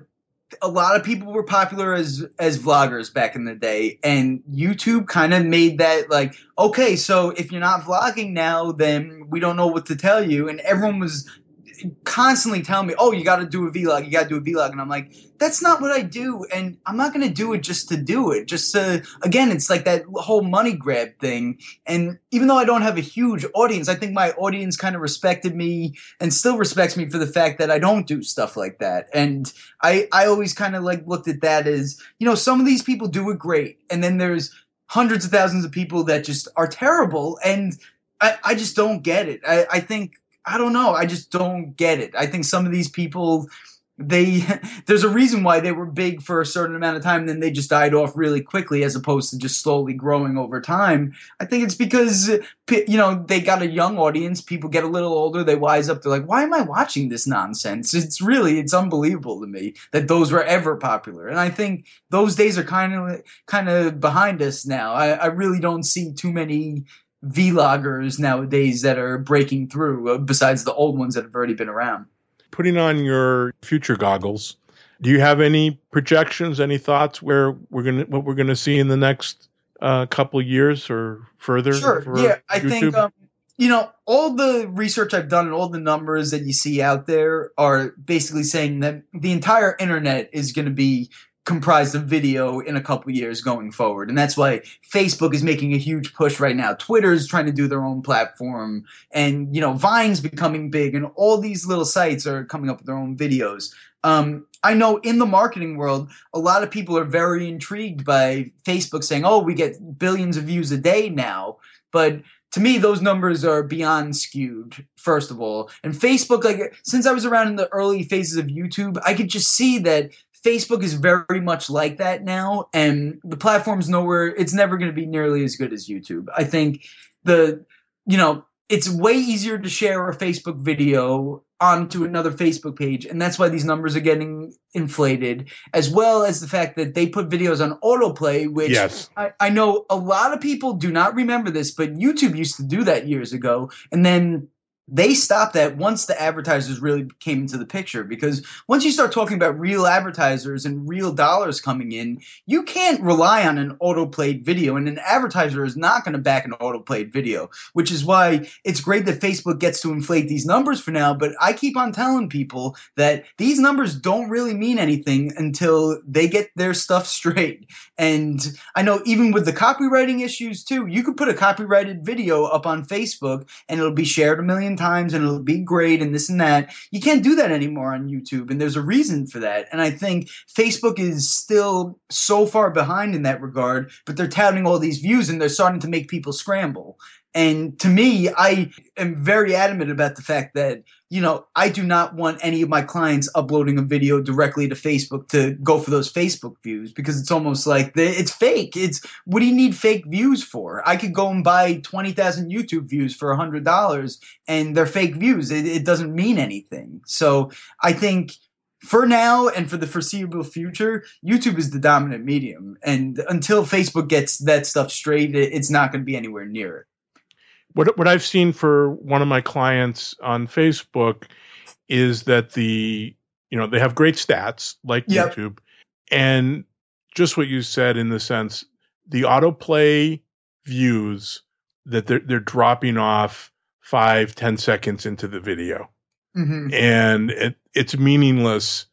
[SPEAKER 1] a lot of people were popular as vloggers back in the day, and YouTube kind of made that like, okay, so if you're not vlogging now, then we don't know what to tell you. And everyone was constantly telling me, oh, you got to do a vlog, you got to do a vlog. And I'm like, that's not what I do. And I'm not going to do it just to do it. Just to, again, it's like that whole money grab thing. And even though I don't have a huge audience, I think my audience kind of respected me and still respects me for the fact that I don't do stuff like that. And I always kind of like looked at that as, some of these people do it great. And then there's hundreds of thousands of people that just are terrible. And I just don't get it. I think, I don't know. I just don't get it. I think some of these people, there's a reason why they were big for a certain amount of time, then they just died off really quickly, as opposed to just slowly growing over time. I think it's because, they got a young audience. People get a little older. They wise up. They're like, why am I watching this nonsense? It's unbelievable to me that those were ever popular. And I think those days are kind of behind us now. I really don't see too many vloggers nowadays that are breaking through, besides the old ones that have already been around.
[SPEAKER 2] Putting on your future goggles, do you have any projections, any thoughts what we're gonna see in the next couple years or further?
[SPEAKER 1] Sure. Yeah, I think all the research I've done and all the numbers that you see out there are basically saying that the entire internet is going to be comprised of video in a couple years going forward. And that's why Facebook is making a huge push right now. Twitter's trying to do their own platform, and, Vine's becoming big, and all these little sites are coming up with their own videos. I know in the marketing world, a lot of people are very intrigued by Facebook saying, oh, we get billions of views a day now. But to me, those numbers are beyond skewed, first of all. And Facebook, since I was around in the early phases of YouTube, I could just see that Facebook is very much like that now, and the platform's it's never going to be nearly as good as YouTube. I think it's way easier to share a Facebook video onto another Facebook page, and that's why these numbers are getting inflated, as well as the fact that they put videos on autoplay, which
[SPEAKER 2] yes.
[SPEAKER 1] I know a lot of people do not remember this, but YouTube used to do that years ago, and then they stopped that once the advertisers really came into the picture, because once you start talking about real advertisers and real dollars coming in, you can't rely on an autoplayed video, and an advertiser is not going to back an autoplayed video, which is why it's great that Facebook gets to inflate these numbers for now. But I keep on telling people that these numbers don't really mean anything until they get their stuff straight. And I know even with the copywriting issues too, you could put a copyrighted video up on Facebook and it'll be shared a million times and it'll be great and this and that. You can't do that anymore on YouTube, and there's a reason for that. And I think Facebook is still so far behind in that regard, but they're touting all these views and they're starting to make people scramble. And to me, I am very adamant about the fact that, I do not want any of my clients uploading a video directly to Facebook to go for those Facebook views, because it's almost like it's fake. What do you need fake views for? I could go and buy 20,000 YouTube views for $100 and they're fake views. It doesn't mean anything. So I think for now and for the foreseeable future, YouTube is the dominant medium. And until Facebook gets that stuff straight, it's not going to be anywhere near it.
[SPEAKER 2] What I've seen for one of my clients on Facebook is that they have great stats like
[SPEAKER 1] Yep.
[SPEAKER 2] YouTube, and just what you said in the sense, the autoplay views that they're dropping off 5-10 seconds into the video.
[SPEAKER 1] Mm-hmm.
[SPEAKER 2] And it's meaningless,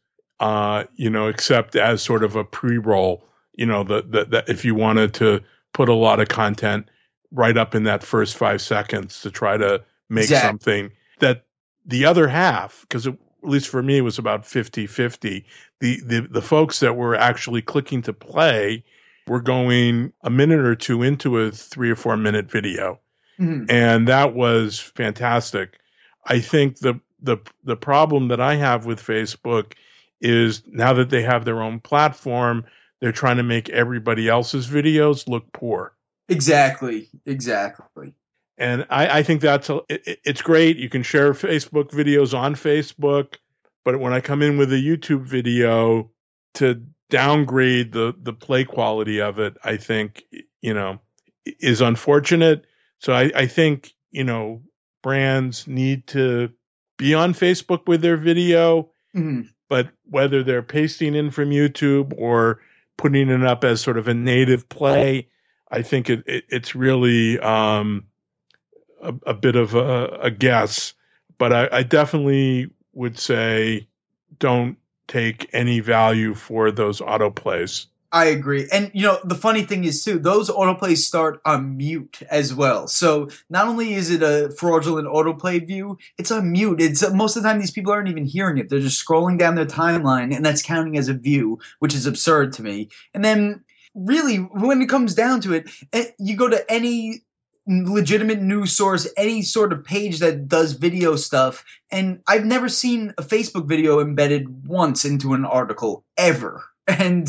[SPEAKER 2] except as sort of a pre-roll, that if you wanted to put a lot of content right up in that first 5 seconds to try to make something that the other half, because at least for me, it was about 50-50. The folks that were actually clicking to play were going a minute or two into a 3 or 4 minute video. Mm-hmm. And that was fantastic. I think the problem that I have with Facebook is now that they have their own platform, they're trying to make everybody else's videos look poor.
[SPEAKER 1] Exactly.
[SPEAKER 2] And I think it's great. You can share Facebook videos on Facebook, but when I come in with a YouTube video, to downgrade the play quality of it, I think, is unfortunate. So I think, brands need to be on Facebook with their video, mm-hmm. but whether they're pasting in from YouTube or putting it up as sort of a native play, I think it's really a bit of a guess, but I definitely would say don't take any value for those autoplays.
[SPEAKER 1] I agree. And, the funny thing is, too, those autoplays start on mute as well. So not only is it a fraudulent autoplay view, it's on mute. Most of the time these people aren't even hearing it. They're just scrolling down their timeline, and that's counting as a view, which is absurd to me. And then really, when it comes down to it, you go to any legitimate news source, any sort of page that does video stuff, and I've never seen a Facebook video embedded once into an article, ever. And,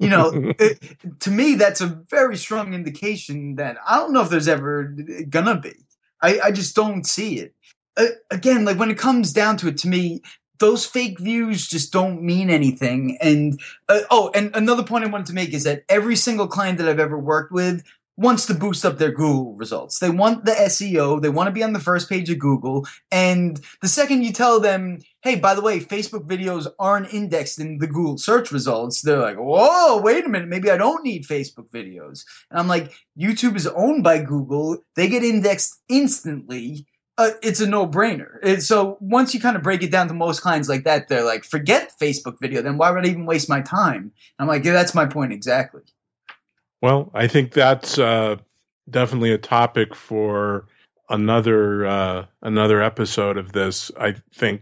[SPEAKER 1] to me, that's a very strong indication that I don't know if there's ever gonna be. I just don't see it. Again, like when it comes down to it, to me, those fake views just don't mean anything. And and another point I wanted to make is that every single client that I've ever worked with wants to boost up their Google results. They want the SEO. They want to be on the first page of Google. And the second you tell them, hey, by the way, Facebook videos aren't indexed in the Google search results, they're like, whoa, wait a minute, maybe I don't need Facebook videos. And I'm like, YouTube is owned by Google. They get indexed instantly. it's a no-brainer. So once you kind of break it down to most clients like that, they're like, forget Facebook video. Then why would I even waste my time? And I'm like, yeah, that's my point exactly.
[SPEAKER 2] Well, I think that's definitely a topic for another episode of this. I think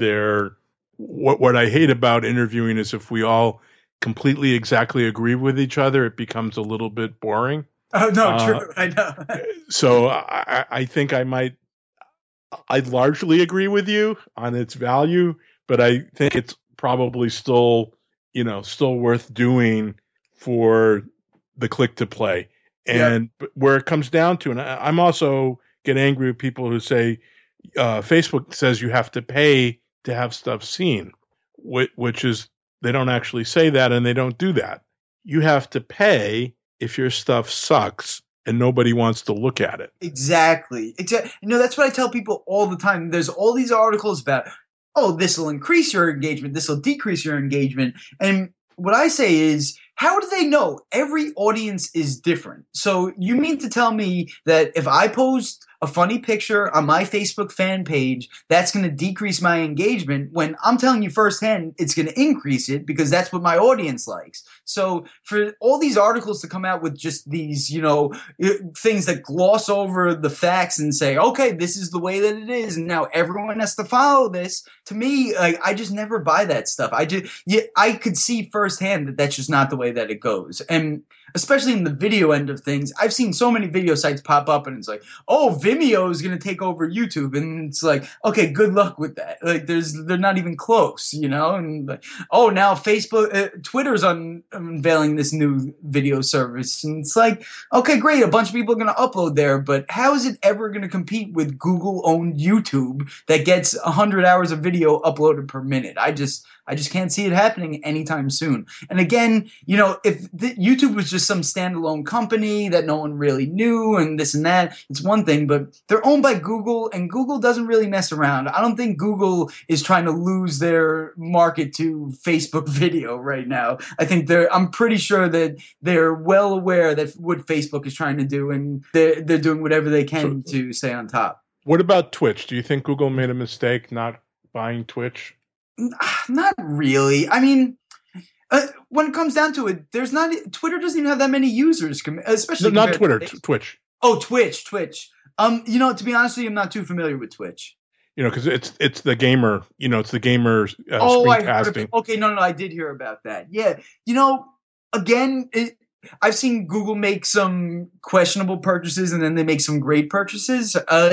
[SPEAKER 2] what I hate about interviewing is if we all completely exactly agree with each other, it becomes a little bit boring.
[SPEAKER 1] Oh no, true. I know.
[SPEAKER 2] So I think I largely agree with you on its value, but I think it's probably still worth doing for the click to play. And where it comes down to, and I'm also get angry with people who say Facebook says you have to pay to have stuff seen, which is, they don't actually say that, and they don't do that. You have to pay if your stuff sucks and nobody wants to look at it.
[SPEAKER 1] Exactly. That's what I tell people all the time. There's all these articles about, oh, this will increase your engagement, this will decrease your engagement. And what I say is, how do they know? Every audience is different. So you mean to tell me that if I post a funny picture on my Facebook fan page, that's going to decrease my engagement, when I'm telling you firsthand it's going to increase it because that's what my audience likes. So for all these articles to come out with just these, things that gloss over the facts and say, okay, this is the way that it is, and now everyone has to follow this, to me, like, I just never buy that stuff. I could see firsthand that that's just not the way that it goes. And especially in the video end of things, I've seen so many video sites pop up and it's like, oh, Vimeo is going to take over YouTube. And it's like, okay, good luck with that. Like, they're not even close, and like, oh, now Facebook, Twitter's unveiling this new video service. And it's like, okay, great. A bunch of people are going to upload there, but how is it ever going to compete with Google-owned YouTube that gets 100 hours of video uploaded per minute? I just can't see it happening anytime soon. And again, if YouTube was just some standalone company that no one really knew and this and that, it's one thing, but they're owned by Google, and Google doesn't really mess around. I don't think Google is trying to lose their market to Facebook video right now. I'm pretty sure that they're well aware that what Facebook is trying to do, and they're doing whatever they can to stay on top.
[SPEAKER 2] What about Twitch? Do you think Google made a mistake not buying Twitch?
[SPEAKER 1] Not really. I mean, when it comes down to it, Twitter doesn't even have that many users, especially
[SPEAKER 2] not Twitter, Twitch.
[SPEAKER 1] Oh, Twitch. To be honest with you, I'm not too familiar with Twitch.
[SPEAKER 2] Because it's the gamer, it's the gamer
[SPEAKER 1] screencasting. Okay, no, I did hear about that. Yeah, again, I've seen Google make some questionable purchases, and then they make some great purchases.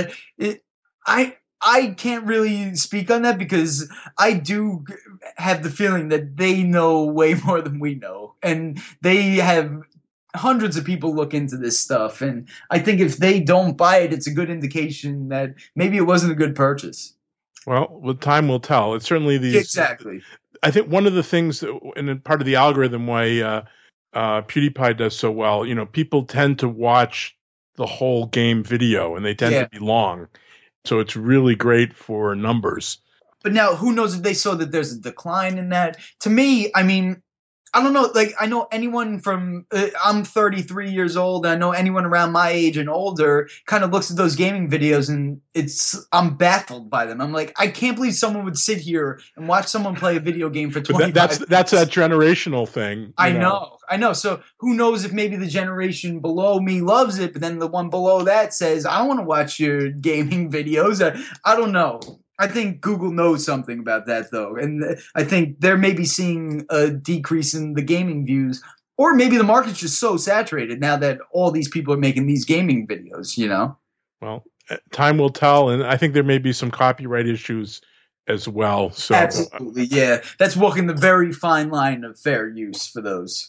[SPEAKER 1] I can't really speak on that because I do have the feeling that they know way more than we know. And they have hundreds of people look into this stuff. And I think if they don't buy it, it's a good indication that maybe it wasn't a good purchase.
[SPEAKER 2] Well, time will tell. It's certainly these.
[SPEAKER 1] Exactly.
[SPEAKER 2] I think one of the things, and part of the algorithm why PewDiePie does so well, people tend to watch the whole game video, and they tend to be long. So it's really great for numbers.
[SPEAKER 1] But now, who knows if they saw that there's a decline in that? To me, I mean, I don't know. Like, I know anyone from I'm 33 years old. And I know anyone around my age and older kind of looks at those gaming videos, and I'm baffled by them. I'm like, I can't believe someone would sit here and watch someone play a video game for 25 minutes.
[SPEAKER 2] That's a generational thing.
[SPEAKER 1] I know. So who knows if maybe the generation below me loves it, but then the one below that says, I don't want to watch your gaming videos. I don't know. I think Google knows something about that, though. And I think they're maybe seeing a decrease in the gaming views. Or maybe the market's just so saturated now that all these people are making these gaming videos,
[SPEAKER 2] Well, time will tell. And I think there may be some copyright issues as well. So
[SPEAKER 1] absolutely, yeah. That's walking the very fine line of fair use for those.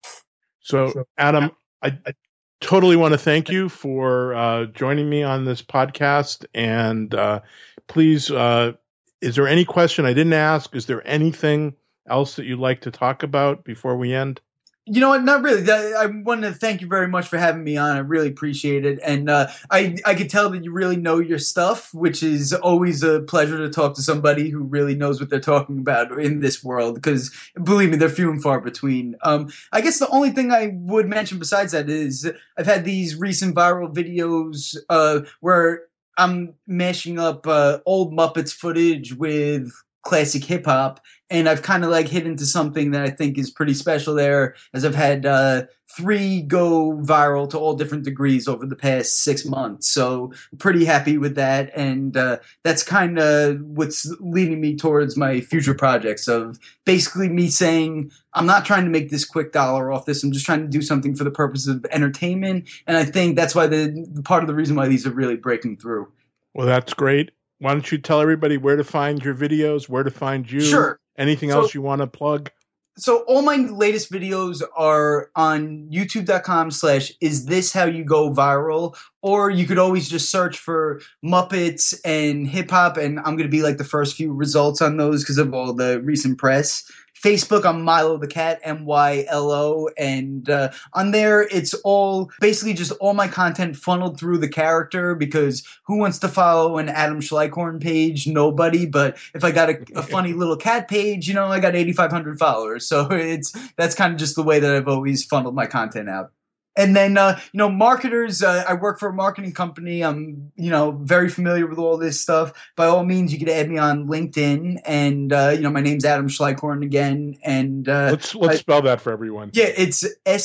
[SPEAKER 2] So, Adam, I totally want to thank you for joining me on this podcast. And please, is there any question I didn't ask? Is there anything else that you'd like to talk about before we end?
[SPEAKER 1] You know what? Not really. I want to thank you very much for having me on. I really appreciate it. And I could tell that you really know your stuff, which is always a pleasure to talk to somebody who really knows what they're talking about in this world, because believe me, they're few and far between. I guess the only thing I would mention besides that is I've had these recent viral videos where I'm mashing up old Muppets footage with classic hip hop, and I've kind of like hit into something that I think is pretty special there, as I've had 3 go viral to all different degrees over the past 6 months. So pretty happy with that, and that's kind of what's leading me towards my future projects of basically me saying I'm not trying to make this quick dollar off this. I'm just trying to do something for the purpose of entertainment, and I think that's why the part of the reason why these are really breaking through.
[SPEAKER 2] Well, that's great. Why don't you tell everybody where to find your videos, where to find you?
[SPEAKER 1] Sure.
[SPEAKER 2] Anything else you want to plug?
[SPEAKER 1] So all my latest videos are on youtube.com/is this how you go viral, or you could always just search for Muppets and hip hop, and I'm going to be like the first few results on those because of all the recent press. Facebook, I'm Milo the Cat, MYLO, and on there it's all basically just all my content funneled through the character, because who wants to follow an Adam Schleichhorn page? Nobody. But if I got a funny little cat page, I got 8,500 followers. So that's kind of just the way that I've always funneled my content out. And then, marketers, I work for a marketing company. I'm, very familiar with all this stuff. By all means, you can add me on LinkedIn. And, my name's Adam Schleichhorn again. And
[SPEAKER 2] let's spell that for everyone.
[SPEAKER 1] Yeah, it's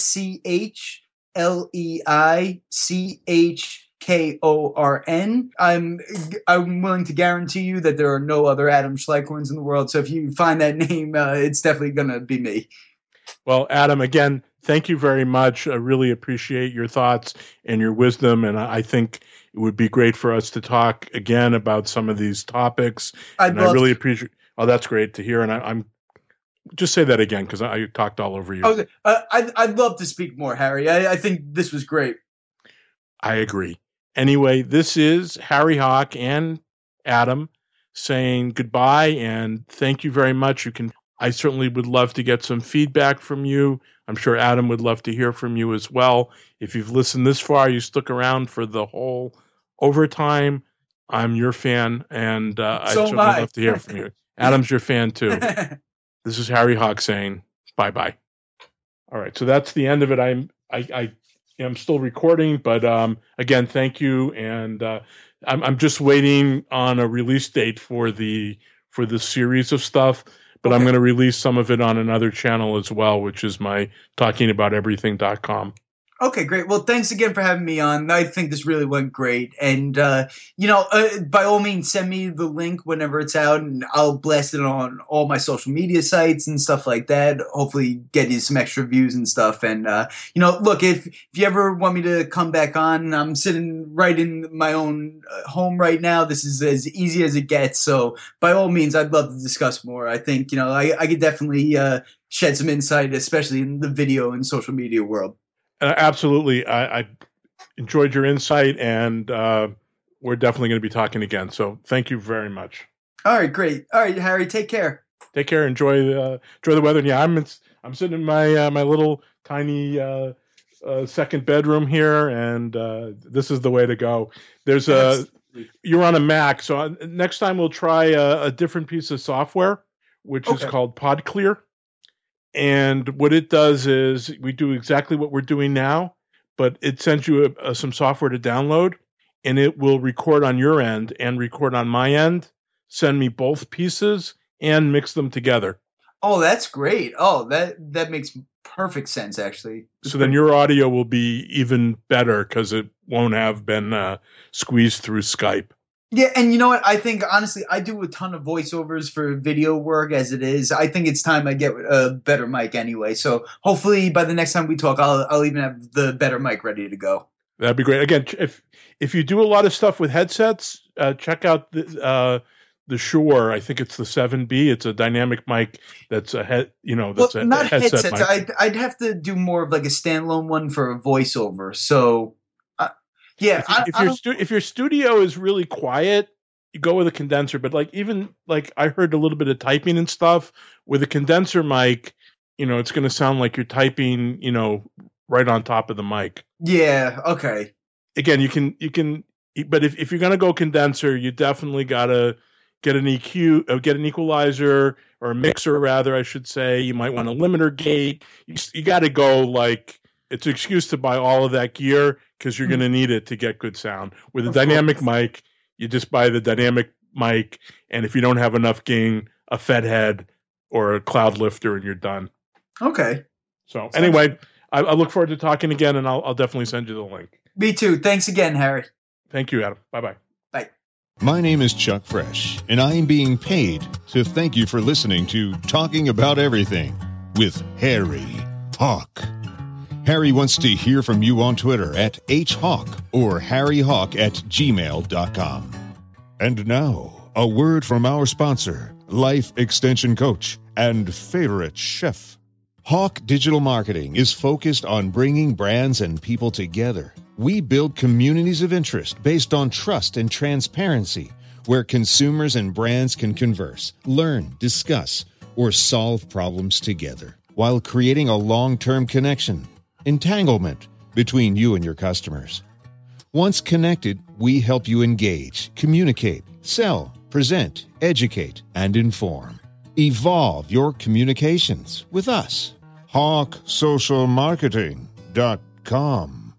[SPEAKER 1] SCHLEICHKORN. I'm willing to guarantee you that there are no other Adam Schleichhorns in the world. So if you find that name, it's definitely going to be me.
[SPEAKER 2] Well, Adam, again, thank you very much. I really appreciate your thoughts and your wisdom, and I think it would be great for us to talk again about some of these topics. I really appreciate. Oh, that's great to hear, and I'm just say that again because I talked all over you.
[SPEAKER 1] Okay. I'd love to speak more, Harry. I think this was great.
[SPEAKER 2] I agree. Anyway, this is Harry Hawk and Adam saying goodbye and thank you very much. I certainly would love to get some feedback from you. I'm sure Adam would love to hear from you as well. If you've listened this far, you stuck around for the whole overtime, I'm your fan, and I'd certainly love to hear from you. Adam's your fan too. This is Harry Hawk saying bye-bye. All right, so that's the end of it. I am still recording, but again, thank you, and I'm just waiting on a release date for the series of stuff. But okay. I'm going to release some of it on another channel as well, which is my talkingaboutEverything.com.
[SPEAKER 1] Okay, great. Well, thanks again for having me on. I think this really went great. And, by all means, send me the link whenever it's out, and I'll blast it on all my social media sites and stuff like that. Hopefully get you some extra views and stuff. And, look, if you ever want me to come back on, I'm sitting right in my own home right now. This is as easy as it gets. So by all means, I'd love to discuss more. I think, I could definitely shed some insight, especially in the video and social media world.
[SPEAKER 2] Absolutely. I enjoyed your insight, and we're definitely going to be talking again. So thank you very much.
[SPEAKER 1] All right, great. All right, Harry, take care.
[SPEAKER 2] Take care. Enjoy the weather. And yeah, I'm sitting in my my little tiny second bedroom here, and this is the way to go. You're on a Mac, so next time we'll try a different piece of software, which is called PodClear. And what it does is we do exactly what we're doing now, but it sends you some software to download, and it will record on your end and record on my end, send me both pieces, and mix them together.
[SPEAKER 1] Oh, that's great. Oh, that makes perfect sense, actually.
[SPEAKER 2] So then your audio will be even better because it won't have been squeezed through Skype.
[SPEAKER 1] Yeah, and you know what? I think, honestly, I do a ton of voiceovers for video work as it is. I think it's time I get a better mic anyway. So hopefully by the next time we talk, I'll even have the better mic ready to go.
[SPEAKER 2] That'd be great. Again, if you do a lot of stuff with headsets, check out the Shure. I think it's the 7B. It's a dynamic mic that's a headset mic.
[SPEAKER 1] I'd have to do more of like a standalone one for a voiceover. So... yeah,
[SPEAKER 2] if your studio is really quiet, you go with a condenser. But I heard a little bit of typing and stuff with a condenser mic. It's going to sound like you're typing, right on top of the mic.
[SPEAKER 1] Yeah. Okay.
[SPEAKER 2] Again, you can. But if you're going to go condenser, you definitely got to get an EQ, get an equalizer or a mixer, rather, I should say. You might want a limiter gate. You got to go it's an excuse to buy all of that gear because you're going to need it to get good sound. With a dynamic mic, You just buy the dynamic mic, and if you don't have enough gain, a Fed head or a cloud lifter, and you're done.
[SPEAKER 1] Okay.
[SPEAKER 2] So anyway, I look forward to talking again, and I'll definitely send you the link.
[SPEAKER 1] Me too. Thanks again, Harry.
[SPEAKER 2] Thank you, Adam. Bye-bye.
[SPEAKER 1] Bye.
[SPEAKER 3] My name is Chuck Fresh, and I am being paid to thank you for listening to Talking About Everything with Harry Hawk. Harry wants to hear from you on Twitter at HHawk or harryhawk@gmail.com. And now, a word from our sponsor, Life Extension Coach and favorite chef. Hawk Digital Marketing is focused on bringing brands and people together. We build communities of interest based on trust and transparency, where consumers and brands can converse, learn, discuss, or solve problems together, while creating a long-term connection, entanglement between you and your customers. Once connected, we help you engage, communicate, sell, present, educate, and inform. Evolve your communications with us. HawkSocialMarketing.com